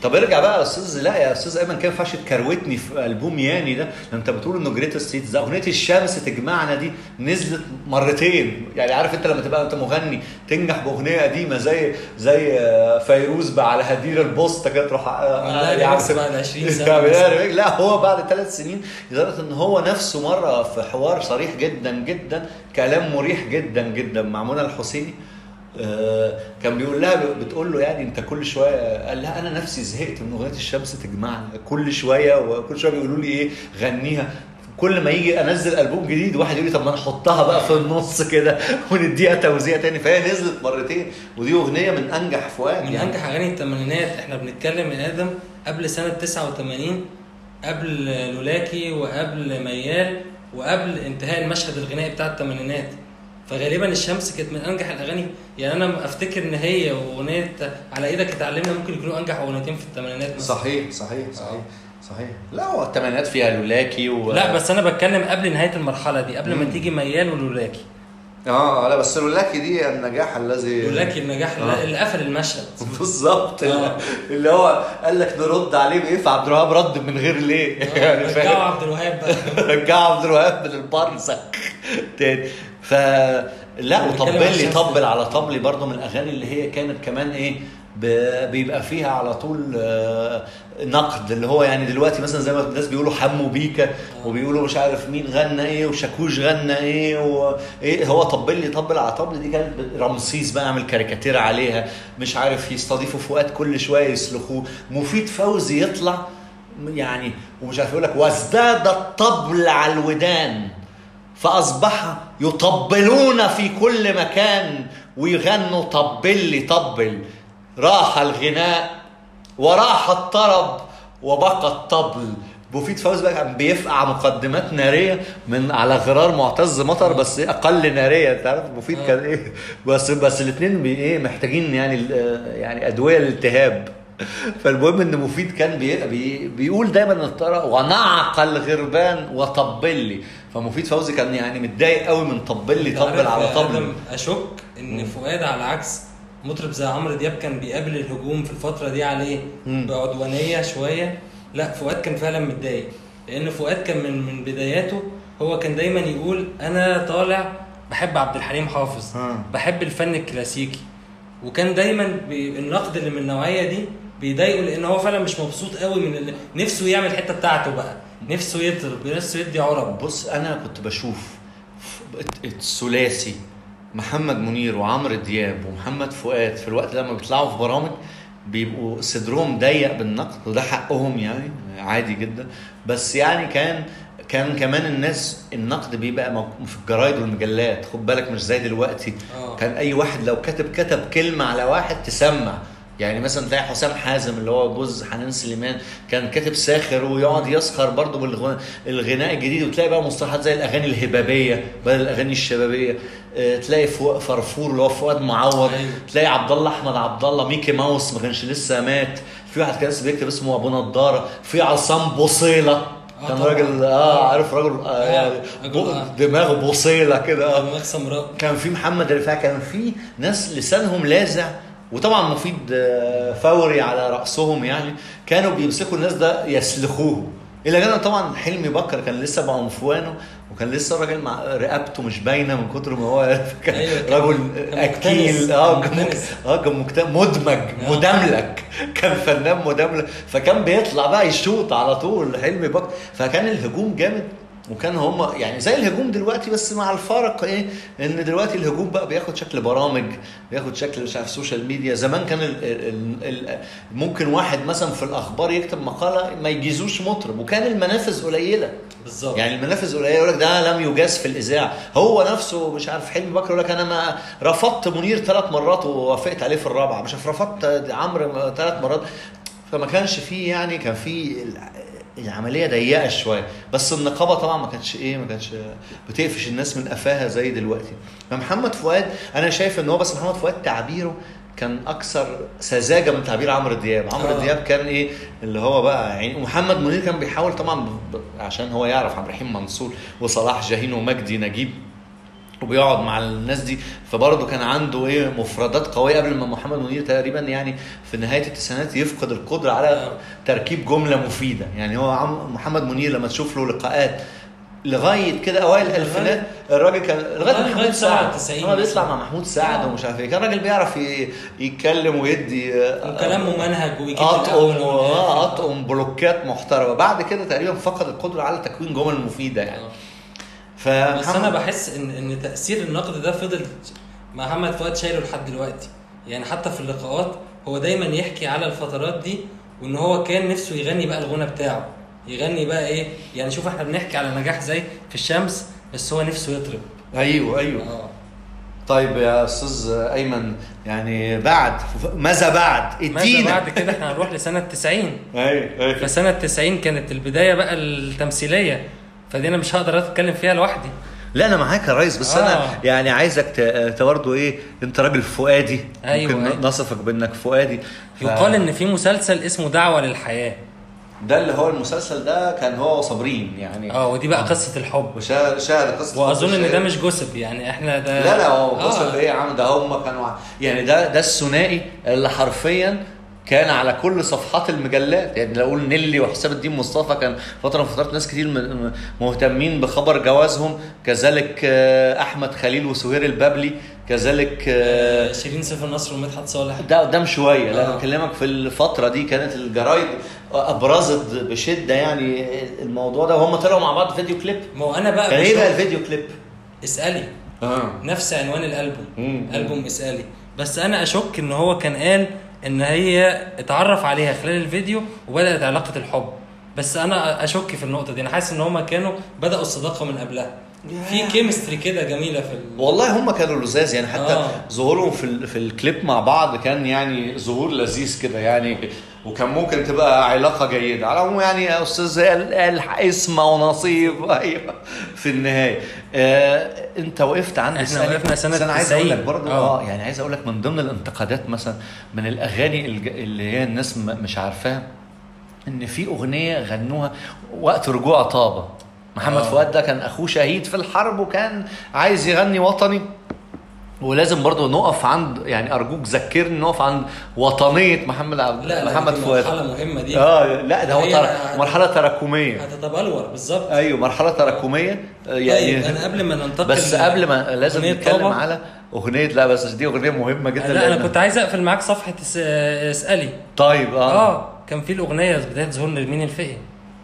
طب ارجع بقى يا استاذ، لا يا استاذ ايمن كان ينفعش تكروتني في البوم ياني ده، انت بتقول انه جريتست هيتس، اغنيه الشمس تجمعنا دي نزلت مرتين. يعني عارف انت لما تبقى انت مغني تنجح باغنيه قديمه زي زي فيروز بقى على هدير البوسطه كده تروح يعني بعد عشرين سنه لا هو بعد ثلاث سنين لدرجه ان هو نفسه مره في حوار صريح جدا جدا، كلام مريح جدا جدا مع منى الحسيني، آه كان بيقول لها، بتقول له يعني انت كل شويه، قال لها انا نفسي زهقت من اغنيه الشمس تجمعنا، كل شويه وكل شويه بيقولوا لي ايه غنيها، كل ما يجي انزل البوم جديد واحد يقول لي طب ما نحطها بقى في النص كده ونديها توزيع تاني، فهي نزلت مرتين، ودي اغنيه من انجح فؤاد من يعني. انجح اغاني الثمانينات. احنا بنتكلم من ادم قبل سنه تسعة وثمانين، قبل لولاكي وقبل ميال وقبل انتهاء المشهد الغنائي بتاع الثمانينات، فغالبا الشمس كانت من انجح الاغاني. يعني انا افتكر ان هي واغنيه على ايدك اتعلمنا ممكن يكونوا انجح اغنيتين في الثمانينات. صحيح صحيح صحيح صحيح. لا هو الثمانينات فيها لولاكي و... لا بس انا بتكلم قبل نهايه المرحله دي، قبل ما تيجي ميال ولولاكي. اه لا بس لولاكي دي النجاح الذي لولاكي النجاح آه. اللي قفل المشهد بالظبط. آه. اللي هو قال لك نرد عليه بايه، فعبد الوهاب رد من غير ليه. آه. يعني رجعوا عبد الوهاب بقى رجعوا عبد الوهاب من البرزق تاني. ف لا وطبلي طبل على طبلي برضه من الاغاني اللي هي كانت كمان ايه بيبقى فيها على طول نقد، اللي هو يعني دلوقتي مثلا زي ما الناس بيقولوا حمو بيكا وبيقولوا مش عارف مين غنى ايه وشاكوش غنى ايه وايه، هو طبل لي طبل على طبل دي كانت رمسيس بقى عمل كاريكاتير عليها، مش عارف يستضيفوا فؤاد كل شويه يسلخوه، مفيد فوزي يطلع يعني ومش عارف يقول لك وازداد الطبل على الودان فاصبح يطبلون في كل مكان ويغنوا طبل لي طبل، راح الغناء وراح الطرب وبقى الطبل. مفيد فوزي بقى كان بيفقع مقدمات ناريه من على غرار معتز مطر بس اقل ناريه، انت عارف مفيد كان ايه، بس بس الاثنين بي ايه محتاجين يعني يعني ادويه للالتهاب. فالمهم ان مفيد كان بي بي بيقول دايما الطرب ونعق الغربان وطبل لي، فمفيد فوزي كان يعني متضايق قوي من طبل لي طبل على طبل. اشك ان فؤاد على عكس مطرب زي عمرو دياب كان بيقابل الهجوم في الفتره دي عليه بعدوانيه شويه، لا فؤاد كان فعلا متضايق، لان فؤاد كان من من بداياته هو كان دايما يقول انا طالع بحب عبد الحليم حافظ، بحب الفن الكلاسيكي، وكان دايما النقد اللي من النوعيه دي بيضايقه لان هو فعلا مش مبسوط قوي من اللي نفسه يعمل الحته بتاعته بقى، نفسه يطرب، نفسه يدي عرب. بص انا كنت بشوف الثلاثي محمد منير وعمرو دياب ومحمد فؤاد في الوقت لما بيطلعوا في برامج بيبقوا صدرهم ضيق بالنقد، وده حقهم يعني عادي جدا، بس يعني كان كان كمان الناس النقد بيبقى في الجرايد والمجلات، خد بالك مش زي دلوقتي. أوه. كان اي واحد لو كتب كتب كلمه على واحد تسمع، يعني مثلا تلاقي حسام حازم اللي هو جوز حنان سليمان كان كاتب ساخر ويقعد يسخر برضه بالغناء الجديد، وتلاقي بقى مصطلحات زي الاغاني الهبابيه بدل الاغاني الشبابيه، اه تلاقي فرفور اللي هو فؤاد معوض، تلاقي عبد الله احمد عبد الله ميكي ماوس ما كانش لسه مات، في واحد كان لسه بيكتب اسمه ابو نضاره، في عصام بوصيله كان راجل اه عارف راجل آه يعني دماغه بوصيله كده، دماغ سمراء، كان في محمد رفاعي، كان في ناس لسانهم لاذع، وطبعا مفيد فوري على رأسهم، يعني كانوا بيمسكوا الناس ده يسلخوه. إلا جانا طبعا حلمي بكر كان لسه بعنفوانه، وكان لسه راجل مع رقبته مش باينه من كتر ما هو كان أيوة رجل اكيل اه اه كان مدمج مدملك، كان فنان مدملك، فكان بيطلع بقى يشوط على طول حلمي بكر، فكان الهجوم جامد، وكان هم يعني زي الهجوم دلوقتي، بس مع الفارق ايه ان دلوقتي الهجوم بقى بياخد شكل برامج، بياخد شكل مش عارف سوشيال ميديا. زمان كان ال ال ال ممكن واحد مثلا في الاخبار يكتب مقاله ما يجيزوش مطرب، وكان المنافذ قليله بالظبط، يعني المنافذ قليله، يقول لك ده لم يجاز في الاذاعه، هو نفسه مش عارف حلمي بكر يقول لك انا ما رفضت منير ثلاث مرات ووافقت عليه في الرابعه، مش عارف رفضت عمرو ثلاث مرات، فما كانش فيه يعني كان فيه العمليه ضيقه شويه، بس النقابه طبعا ما كانتش ايه ما كانتش بتقفش الناس من قفاها زي دلوقتي. فمحمد فؤاد انا شايف ان هو بس محمد فؤاد تعبيره كان اكثر سذاجه من تعبير عمرو دياب. عمرو دياب كان ايه اللي هو بقى يعني، ومحمد منير كان بيحاول طبعا عشان هو يعرف عبد الرحيم منصور وصلاح جاهين ومجدي نجيب، وبيقعد مع الناس دي، فبرضه كان عنده ايه مفردات قويه قبل ما محمد منير تقريبا يعني في نهايه التسعينات يفقد القدره على تركيب جمله مفيده. يعني هو عم محمد منير لما تشوف له لقاءات لغايه كده اوائل الالفينات الراجل كان لغايه محمود سعد هو بيطلع مع محمود سعد ومش عارف ايه، كان راجل بيعرف يتكلم ويدي وكلامه منهج ويجيب اطقم اه اطقم بلوكات محترمه. بعد كده تقريبا فقد القدره على تكوين جمل مفيده يعني. بس انا بحس ان ان تاثير النقد ده فضل محمد فؤاد شايله لحد دلوقتي. يعني حتى في اللقاءات هو دايما يحكي على الفترات دي، وان هو كان نفسه يغني بقى الغنى بتاعه، يغني بقى ايه يعني. شوف احنا بنحكي على نجاح زي في الشمس، بس هو نفسه يطرب. ايوه ايوه اه. طيب يا استاذ ايمن، يعني بعد ماذا بعد ادينا ماذا بعد كده؟ احنا هنروح لسنه تسعين. ايوه ايوه. فسنه تسعين كانت البدايه بقى التمثيليه، فدي انا مش هقدر اتكلم فيها لوحدي. لا انا معاك يا ريس، بس آه. انا يعني عايزك انت برضه ايه، انت راجل فؤادي. أيوة ممكن أيوة. نصفك بانك فؤادي. ف... يقال ان في مسلسل اسمه دعوه للحياه، ده اللي هو المسلسل ده كان هو وصابرين يعني. اه ودي بقى آه. قصه الحب، وشاهد شاهد قصه واظن ان ده مش جوسب يعني. احنا ده لا لا هو جوسب آه. ايه يا عم، ده هم كانوا يعني ده ده الثنائي اللي حرفيا كان على كل صفحات المجلات. يعني لو اقول نيلي وحسام الدين مصطفى كان فتره من فترات ناس كتير مهتمين بخبر جوازهم، كذلك احمد خليل وسهير البابلي، كذلك شيرين سيف النصر ومدحت صالح. ده قدام شويه. لا انا بكلمك في الفتره دي كانت الجرايد ابرزت بشده يعني الموضوع ده، وهم طلعوا مع بعض فيديو كليب. ما هو انا بقى كان ايه بقى الفيديو كليب؟ اسالي. آه. نفس عنوان الالبوم، البوم اسالي. بس انا اشك ان هو كان قال ان هي اتعرف عليها خلال الفيديو وبدات علاقه الحب، بس انا اشك في النقطه دي. انا حاسس ان هما كانوا بداوا الصداقه من قبلها، في كيمستري كده جميله في ال... والله هم كانوا لزاز يعني. حتى آه. ظهورهم في في الكليب مع بعض كان يعني ظهور لذيذ كده يعني، وكان ممكن تبقى علاقه جيده. على العموم يعني يا استاذ اسمه ونصيب ايوه في النهايه. آه انت وقفت عند احنا وقفنا سنه انا عايز اقول لك برضه اه يعني عايز اقول لك من ضمن الانتقادات مثلا من الاغاني اللي هي الناس مش عارفاها، ان في اغنيه غنوها وقت رجوع طابه. محمد آه. فؤاد ده كان اخوه شهيد في الحرب وكان عايز يغني وطني، ولازم برضو نقف عند يعني ارجوك ذكرني نقف عند وطنيه محمد عبد لا محمد لا فؤاد. مرحله مهمه دي. اه لا ده هو تر... مرحله تراكميه هتتبلور بالظبط. ايوه مرحله تراكميه يعني. طيب انا قبل ما ننتقل بس قبل ما لازم نتكلم على اغنيه، لا بس دي اغنيه مهمه جدا. لا انا كنت عايز اقفل معاك صفحه اسالي. طيب اه اه كان في الاغنيه بدايه ظهور نرمين الفقي،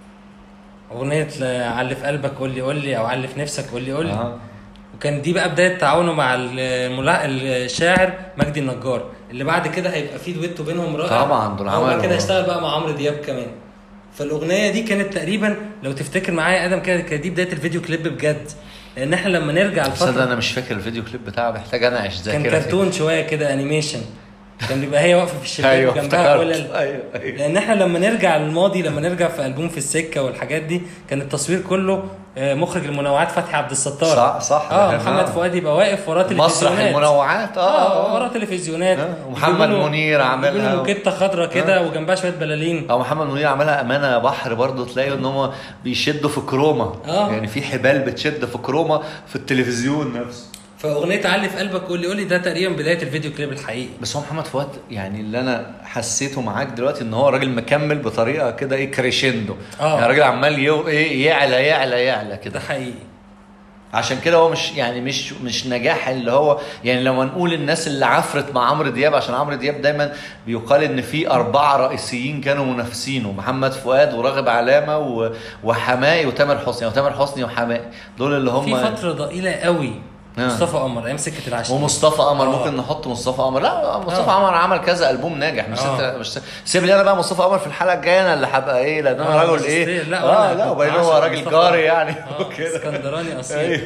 اغنيه علي في قلبك قول لي قول لي او علي في نفسك قول لي قول لي. آه. وكان دي بقى بدايه تعاونه مع الملا... الشاعر مجدي النجار، اللي بعد كده هيبقى في دويتو بينهم رائع طبعا. دول عملوا بعد كده هيشتغل بقى مع عمرو دياب كمان. فالاغنيه دي كانت تقريبا لو تفتكر معايا ادم كده كانت دي بدايه الفيديو كليب بجد، لان احنا لما نرجع الفتره انا مش فاكر الفيديو كليب بتاعه، محتاج انا اعيش ذاكرتي. كان كرتون شويه كده انيميشن، كان بيبقى هي واقفه في الشباك أيوة جنبها كل ال... أيوة أيوة. لان احنا لما نرجع للماضي، لما نرجع في ألبوم في السكه والحاجات دي، كان التصوير كله مخرج المنوعات فتحي عبد الستار. صح صح. اه محمد فؤاد يبقى واقف وراه تلفزيونات، مسرح المنوعات اه, آه وراه تلفزيونات. آه. ومحمد منير عملها موكيته خضرا كده آه. وجنبها شويه بلالين. اه محمد منير عملها امانه بحر برضو، تلاقي ان هم بيشدوا في كروما آه. يعني في حبال بتشد في كروما في التلفزيون نفسه. فاغنيه علي في قلبك قول لي قول لي ده تقريبا بدايه الفيديو كليب الحقيقي. بس هو محمد فؤاد يعني اللي انا حسيته معاك دلوقتي ان هو راجل مكمل بطريقه كده ايه كريشندو آه. يعني راجل عمال يو ايه يعلى يعلى يعلى كده. ده حقيقي. عشان كده هو مش يعني مش مش نجاح اللي هو يعني لما نقول الناس اللي عفرت مع عمرو دياب، عشان عمرو دياب دايما بيقال ان في اربعه رئيسيين كانوا منافسينه، محمد فؤاد وراغب علامه وحماقي وتامر حسني، وتامر حسني وحماقي دول اللي هم في فتره ضئيله قوي. مصطفى قمر ايام سكه العشرين، ومصطفى قمر آه. ممكن نحط مصطفى قمر. لا مصطفى قمر عمل كذا البوم ناجح. مش آه. مش سيب لي انا بقى مصطفى قمر في الحلقه الجايه انا اللي هبقى ايه، لان انا راجل ايه لا اه لا وبين هو راجل جاري يعني كده اسكندراني اصيل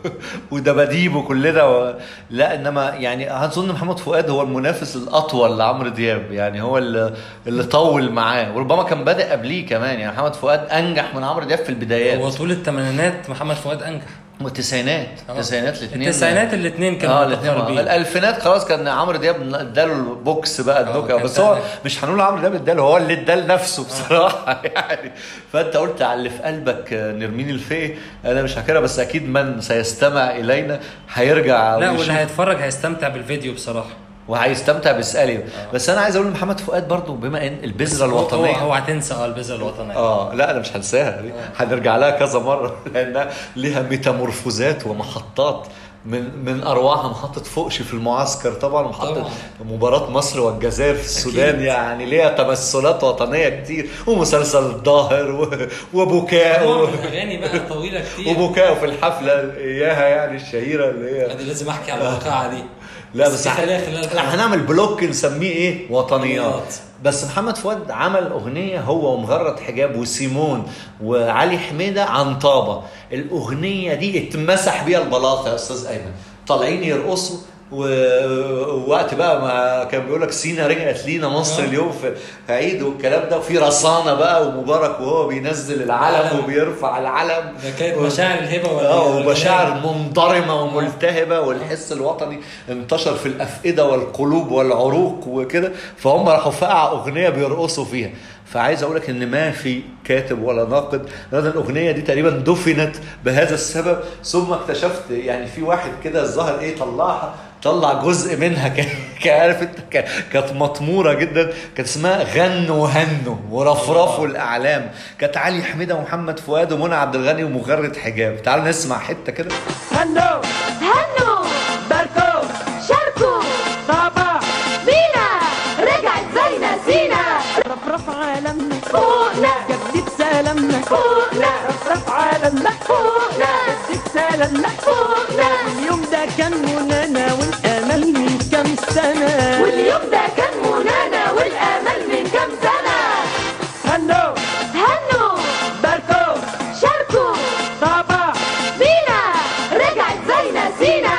ودباديب وكل ده و... لا انما يعني هنظن محمد فؤاد هو المنافس الاطول لعمرو دياب، يعني هو اللي اللي طول معاه، وربما كان بادئ قبليه كمان. يعني محمد فؤاد انجح من عمرو دياب في البدايات. هو طول الثمانينات محمد فؤاد انجح والتسعينات التسعينات الاثنين التسعينات الاثنين كانوا اه الاثنين الالفينات خلاص كان عمرو دياب اداله البوكس بقى الدوكا بس هو مش هنقول عمرو دياب اداله هو اللي ادى لنفسه بصراحه يعني. فانت قلت على اللي في قلبك نرمين الفقي انا مش هكرها بس اكيد من سيستمع الينا هيرجع لا واللي هيتفرج هيستمتع بالفيديو بصراحه وهيستمتع باسالي. بس انا عايز اقول لمحمد فؤاد برضو بما ان البذره الوطنيه هو هتنسى اه البذره الوطنيه اه لا انا مش هنساها دي هنرجع لها كذا مره لانها ليها ميتامورفوزات ومحطات من من اروعها محطه فوقش في المعسكر طبعا ومحطه مباراه مصر والجزائر في السودان أكيد. يعني ليها تمثلات وطنيه كتير ومسلسل الظاهر و... وبكاء و... اغاني بقى طويله كتير وبكاء في الحفله اياها يعني الشهيره اللي هي انا لازم احكي على الواقعه دي لا بس احنا هنعمل بلوك نسميه ايه وطنيات. بس محمد فؤاد عمل اغنيه هو ومغرد حجاب وسيمون وعلي حميده عن طابه. الاغنيه دي اتمسح بيها البلاط يا استاذ ايمن طالعين يرقصوا ووقت بقى ما كان بيقول لك سينا رجعت لينا مصر اليوم في عيد والكلام ده وفي رصانه بقى ومبارك وهو بينزل العلم وبيرفع العلم ده كانت مشاعر الهبه اه ومشاعر منضرمه وملتهبه والحس الوطني انتشر في الافئده والقلوب والعروق وكده فهم راحوا فقع اغنيه بيرقصوا فيها. فعايز اقول لك ان ما في كاتب ولا ناقد هذا الاغنيه دي تقريبا دفنت بهذا السبب. ثم اكتشفت يعني في واحد كده الظاهر ايه طلعها طلع جزء منها كعارف انت كانت مطموره جدا كانت اسمها غنوا وهنوا ورفرفوا الاعلام كانت علي حميده ومحمد فؤاد ومنى عبد الغني ومغرد حجاب. تعالوا نسمع حته كده. هنوا هنوا باركو شاركوا طابا بينا رجعت زينا سينا رفرف عالمنا فوقنا جدد سلامنا فوقنا رفرف عالمنا فوقنا جدد سلامنا فوقنا واليوم ده كان منانا والامل من كام سنه واليوم ده كان منانا والامل من كام سنه. هنو هنو باركو شاركوا طابا بينا رجعت زينا سينا.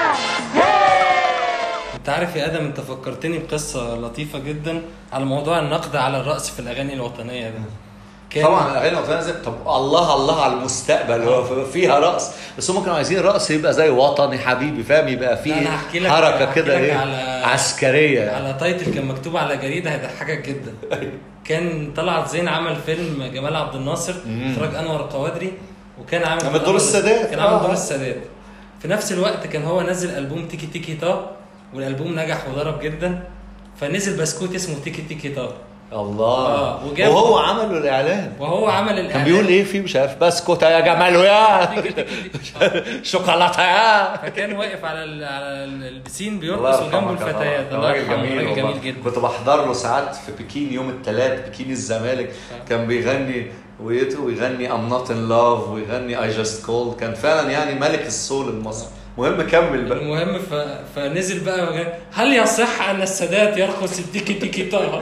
انت عارف يا ادم انت فكرتني بقصه لطيفه جدا على موضوع النقد على الرقص في الاغاني الوطنيه ده. طبعا الاغاني الوطنيه زي طب الله الله على المستقبل هو فيها رقص بس هم كانوا عايزين الرقص يبقى زي وطني حبيبي فاهم يبقى فيه حركه كده ايه على عسكريه على تايتل كان مكتوب على جريده هيضحكك جدا. كان طلعت زين عمل فيلم جمال عبد الناصر اخراج انور القوادري وكان عامل دور السادات كان عامل دور السادات في نفس الوقت كان هو نزل البوم تيكي تيكي تا والالبوم نجح وضرب جدا فنزل بسكوت اسمه تيكي تيكي تا الله آه. وهو عمل له الاعلان وهو عمل الاعلان كان بيقول ايه فيه مش عارف بسكوت يا جمال يا شوكولاته يا فكان واقف على على البسين بيرقص وجنبه الفتيات. الله راجل جميل, راجل جميل جدا. كنت بحضر له ساعات في بكين يوم الثلاث بكين الزمالك آه. كان بيغني ويغني I'm not in love ويغني I just called كان فعلا يعني ملك السول المصري. مهم كمل بقى. المهم ف... فنزل بقى هل يصح ان السادات يرقص التيكي تيكي تا؟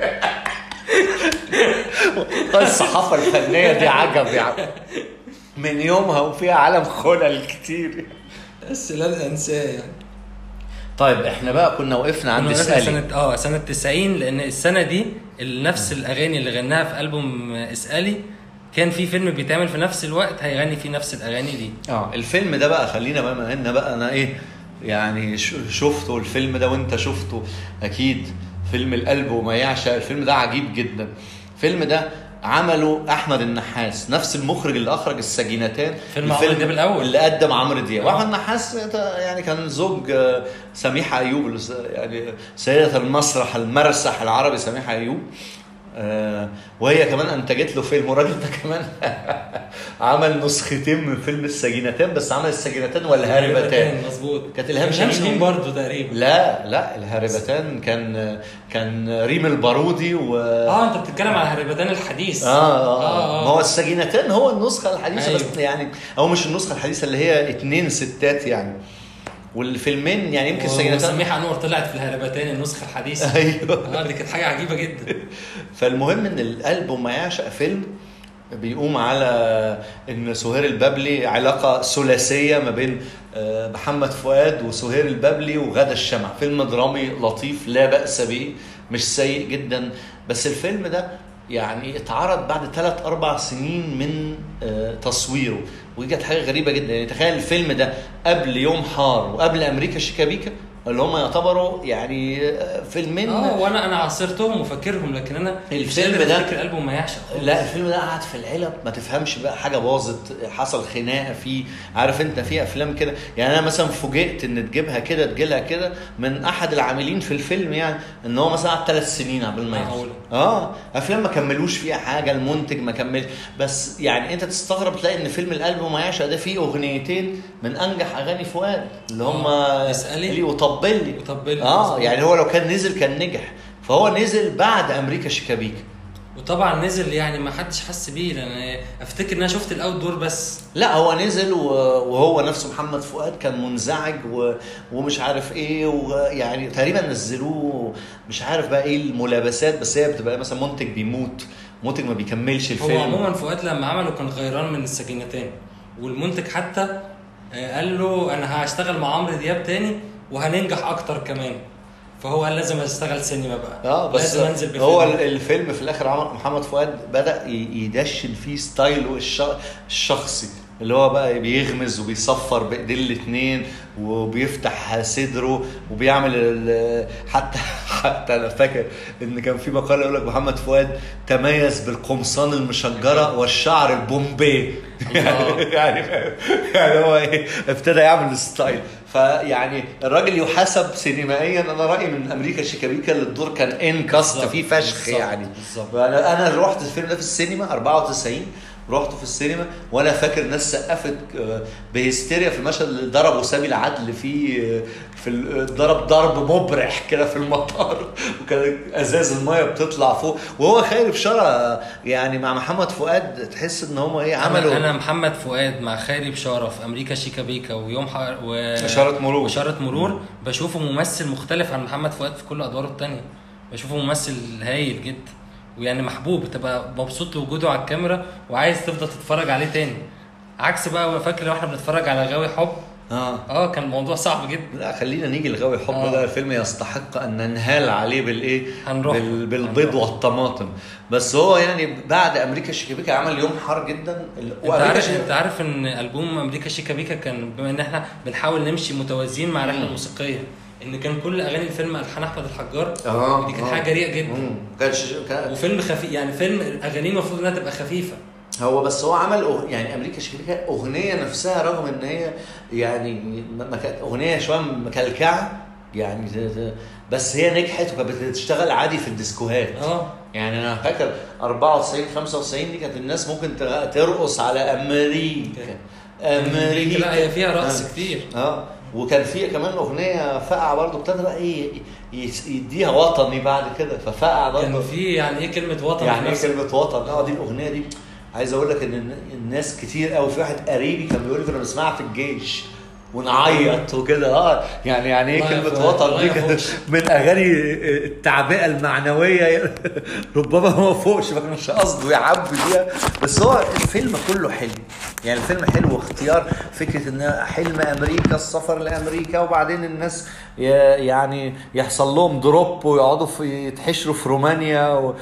الصحافه الفنيه دي عجب يعني من يومها وفيها عالم خلل كتير بس لا انساه يعني. طيب احنا بقى كنا وقفنا عند اسالي سنه اه سنه تسعين لان السنه دي نفس الاغاني اللي غناها في البوم اسالي كان في فيلم بيتعمل في نفس الوقت هيغني فيه نفس الاغاني دي. اه الفيلم ده بقى خلينا بقى ما ان بقى انا ايه يعني شفته الفيلم ده وانت شفته اكيد فيلم القلب وما يعشق. الفيلم ده عجيب جدا. الفيلم ده عمله احمد النحاس نفس المخرج اللي اخرج السجينتان فيلم عمرو دياب الاول اللي قدم عمرو دياب. واحمد النحاس يعني كان زوج سميحه ايوب يعني سيده المسرح المرسح العربي سميحه ايوب آه وهي كمان انتجت له فيلم. والراجل ده كمان عمل نسختين من فيلم السجينتان بس عمل السجينتان والهاربتان مظبوط. كانت الهام شاهين برضه تقريبا. لا لا الهاربتان كان كان ريم البارودي و اه انت بتتكلم على الهاربتان الحديث. اه اه, آه, آه. ما هو السجينتان هو النسخه الحديثه. أيوه. بس يعني او مش النسخه الحديثه اللي هي اتنين ستات يعني والفيلمين يعني يمكن السجينتان سميحه انور طلعت في الهاربتان النسخه الحديثه. ايوه اه دي كانت حاجه عجيبه جدا. فالمهم ان القلب وما يعشق فيلم بيقوم على ان سهير البابلي علاقه ثلاثيه ما بين محمد فؤاد وسهير البابلي وغادة الشمع. فيلم درامي لطيف لا بأس به مش سيء جدا. بس الفيلم ده يعني اتعرض بعد ثلاث أربع سنين من تصويره ودي كانت حاجه غريبه جدا. يعني تخيل الفيلم ده قبل يوم حار وقبل امريكا شيكابيكا اللي هم يعتبروا يعني فيلمين. اه وانا انا عاصرتهم وفاكرهم، لكن انا الفيلم ده فاكر قلبه ما يعشق. لا الفيلم ده قعد في العلب، ما تفهمش بقى حاجه باظت، حصل خناقه فيه. عارف انت في افلام كده، يعني انا مثلا فوجئت ان تجيبها كده تجيلها كده من احد العاملين في الفيلم، يعني ان هو مثلا قعد ثلاث سنين قبل ما يخلص. اه افلام ما كملوش فيها حاجه، المنتج ما كمل. بس يعني انت تستغرب تلاقي ان فيلم القلب وما يعشق ده فيه اغنيتين من انجح اغاني فؤاد اللي هم اسالي وطبلي وطبلي. اه يعني هو لو كان نزل كان نجح، فهو نزل بعد امريكا شيكابيكا. وطبعا نزل يعني ما حدش حس بيه، لان افتكر ان انا شفت الاوت دور بس. لا هو نزل وهو نفسه محمد فؤاد كان منزعج ومش عارف ايه، ويعني تقريبا نزلوه مش عارف بقى ايه الملابسات، بس هي بتبقى مثلا منتج بيموت، منتج ما بيكملش الفيلم. هو عموما فؤاد لما عمله كان غيران من السجينتين، والمنتج حتى قال له انا هشتغل مع عمرو دياب تاني وهننجح اكتر كمان، فهو قال لازم اشتغل سينما بقى. اه بس لازم انزل بفيلم. هو الفيلم في الاخر عمر محمد فؤاد بدا يدشن فيه ستايله الشخصي، اللي هو بقى بيغمز وبيصفر بايديه الاثنين وبيفتح صدره وبيعمل حتى حتى انا فاكر ان كان في مقال يقول لك محمد فؤاد تميز بالقمصان المشجره والشعر البومبي. يعني يعني يعني هو ايه ابتدى يعمل ستايل. فيعني الراجل يحاسب سينمائيا. انا رايي من امريكا شيكابيكا اللي الدور كان انكاست فيه فشخ يعني. انا انا رحت الفيلم ده في السينما أربعة وتسعين، رحت في السينما وانا فاكر الناس سقفت بهستيريا في المشهد اللي ضربوا سامي العدل فيه، في ضرب ضرب مبرح كده في المطار، وكان ازاز الميه بتطلع فوق وهو خيري بشاره يعني مع محمد فؤاد. تحس ان هم ايه عملوا. انا محمد فؤاد مع خيري بشاره في امريكا شيكابيكا ويوم حار و... اشاره مرور واشاره مرور بشوفه ممثل مختلف عن محمد فؤاد في كل ادواره التانية. بشوفه ممثل هايل جدا ويعني محبوب، تبقى مبسوط لوجوده على الكاميرا وعايز تفضل تتفرج عليه تاني. عكس بقى فاكر لو احنا بنتفرج على غاوي حب اه اه كان الموضوع صعب جدا. لا خلينا نيجي لغاوي حب آه. ده الفيلم يستحق ان ننهال عليه بالايه بال... بالبيض والطماطم. بس هو يعني بعد امريكا شيكابيكا عمل يوم حار جدا. انت عارف انت عارف ان البوم امريكا شيكابيكا كان بما ان احنا بنحاول نمشي متوازيين مع رحله موسيقيه، ان كان كل اغاني الفيلم الحان احمد الحجار. اه دي كانت حاجه جريئه جدا. كانش كان... وفيلم خفيف يعني، فيلم اغانيه المفروض انها تبقى خفيفه. هو بس هو عمل أغ... يعني امريكا شيكابيكا اغنيه نفسها رغم ان هي يعني ما كانت اغنيه شويه مكلكعه يعني، بس هي نجحت وكانت بتشتغل عادي في الديسكوهات. اه يعني انا فاكر أربعة وتسعين خمسة وتسعين دي كانت الناس ممكن ترقص على امريكا امريكا. لا هي فيها رقص آه. كتير. اه وكان فيها كمان اغنيه فقعه برضو ابتدى بقى ايه يديها وطني بعد كده، ففقع برضو كان في يعني ايه كلمه وطن. يعني ايه كلمه وطن. اه دي الاغنيه دي عايز اقول لك ان الناس كتير قوي، في واحد قريبي كان بيقول لي كنا بنسمعها في الجيش ونعيط وكده. اه يعني يعني ايه كلمه وطن دي من اغاني التعبئه المعنويه ربما هو فوقش ما كانش قصده يعبي فيها. بس هو الفيلم كله حلو يعني، الفيلم حلو واختيار فكره ان حلم امريكا السفر لامريكا، وبعدين الناس يعني يحصل لهم دروب ويقعدوا في يتحشروا في رومانيا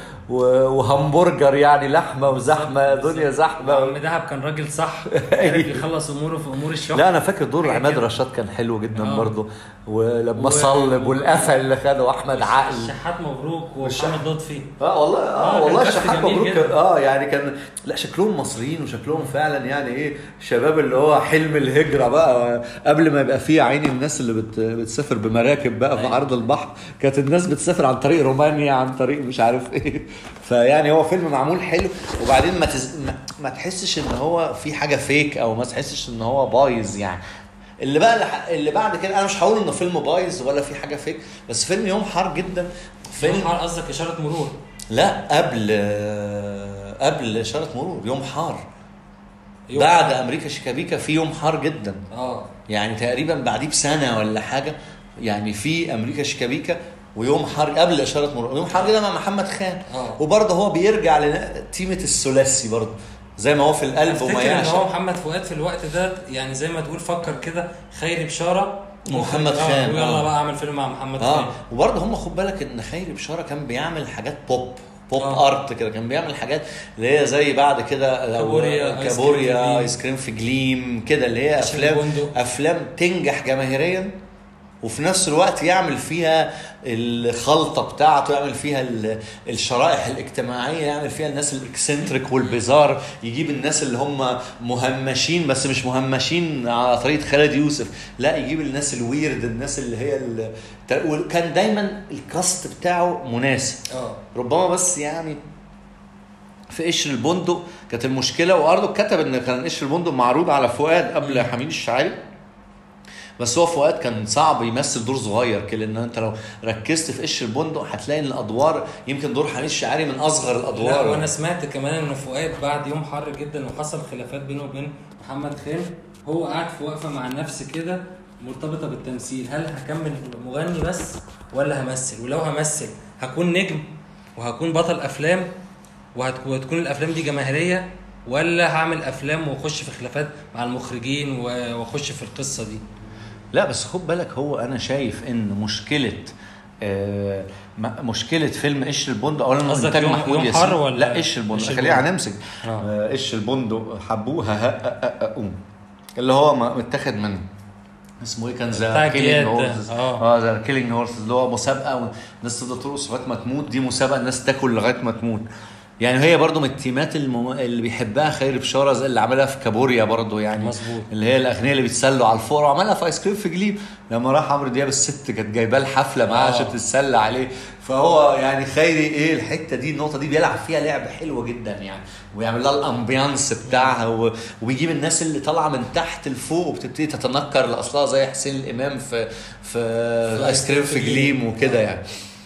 وهمبرجر يعني لحمه وزحمه دنيا زحمه. عم دهب كان راجل صح عارف يخلص اموره في امور الشغل. لا انا فاكر دور عماد رشاد كان حلو جدا آه. برضه، ولما و... صلب والقفل اللي خده احمد عقل. الشحات مبروك ومحمد لطفي. اه والله اه, آه والله الشحات مبروك اه يعني كان لا شكلهم مصريين وشكلهم فعلا يعني ايه شباب اللي هو حلم الهجره بقى قبل ما يبقى فيه عين الناس اللي بت... بتسافر بمراكب بقى في عرض البحر. كانت الناس بتسافر عن طريق رومانيا عن طريق مش عارف ايه. فيعني هو فيلم معمول حلو، وبعدين ما, تز... ما... ما تحسش ان هو في حاجه فيك او ما تحسش ان هو بايظ يعني. اللي بقى اللي بعد كده انا مش هقول انه فيلم بايظ ولا في حاجه فيك، بس فيلم يوم حار جدا. فيلم يوم حار قصدك اشاره مرور؟ لا قبل قبل اشاره مرور يوم حار يوم بعد حار. امريكا شيكابيكا في يوم حار جدا اه يعني تقريبا بعديه بسنه ولا حاجه يعني. في امريكا شيكابيكا ويوم حار قبل اشاره مرور. يوم حار كده مع محمد خان آه. وبرضه هو بيرجع لتيمه الثلاثي برضه زي ما هو في القلب وما يعشق. هو محمد فؤاد في الوقت ده يعني زي ما تقول فكر كده خيري بشاره ومحمد خان ويلا آه. بقى اعمل فيلم مع محمد آه. خان. وبرضه هم خد بالك ان خيري بشاره كان بيعمل حاجات بوب بوب آه. ارت كده، كان بيعمل حاجات اللي هي زي بعد كده كابوريا، كابوريا ايس كريم في جليم كده، اللي هي افلام بندق. افلام تنجح جماهيريا وفي نفس الوقت يعمل فيها الخلطة بتاعته، يعمل فيها الشرائح الاجتماعية، يعمل فيها الناس الاكسنتريك والبيزار، يجيب الناس اللي هم مهمشين بس مش مهمشين على طريقة خالد يوسف، لا يجيب الناس الويرد، الناس اللي هي ال... وكان دايما الكاست بتاعه مناسب. اه ربما بس يعني في قشر البندق كانت المشكلة، وأرضه كتب ان كان قشر البندق معروض على فؤاد قبل حميد الشاعري، بس هو فؤاد كان صعب يمثل دور صغير كده، لان انت لو ركزت في قشر البندق هتلاقي ان الادوار يمكن دور حميد الشاعري من اصغر الادوار. لا وانا سمعت كمان ان فؤاد بعد يوم حر جدا وحصل خلافات بينه وبين محمد خان، هو قاعد في وقفه مع النفس كده مرتبطه بالتمثيل، هل هكمل مغني بس ولا همثل؟ ولو همثل هكون نجم وهكون بطل افلام وهتكون الافلام دي جماهيريه، ولا هعمل افلام واخش في خلافات مع المخرجين واخش في القصه دي؟ لا بس خد بالك، هو انا شايف ان مشكله آه مشكله فيلم قشر البندق اولا انتاج محمود ياسين. لا قشر البندق خلينا هنمسك قشر البندق حبوها قوم اللي هو متاخد من اسمه ايه، كان ذا كيلينج هورسز. اه ذا كيلينج هورسز اللي هو مسابقه والناس تفضل ترقص لغايه ما تموت، دي مسابقه الناس تاكل لغايه ما تموت. يعني هي برضو من التيمات المم... اللي بيحبها خير بشارة، زي اللي عملها في كابوريا برضو يعني مظبوط، اللي هي الاغنياء اللي بيتسلوا على الفقراء، وعملها في ايس كريم في جليم لما راح عمرو دياب الست كانت جايباه الحفله معاه عشان تتسلى عليه. فهو يعني خيري ايه الحته دي النقطه دي بيلعب فيها لعبه حلوه جدا يعني، ويعمل لها الامبيانس بتاعها و... وبيجيب الناس اللي طالعه من تحت لفوق وبتبتدي تتنكر لاصلها زي حسين الامام في في, في ايس كريم في جليم وكده يعني.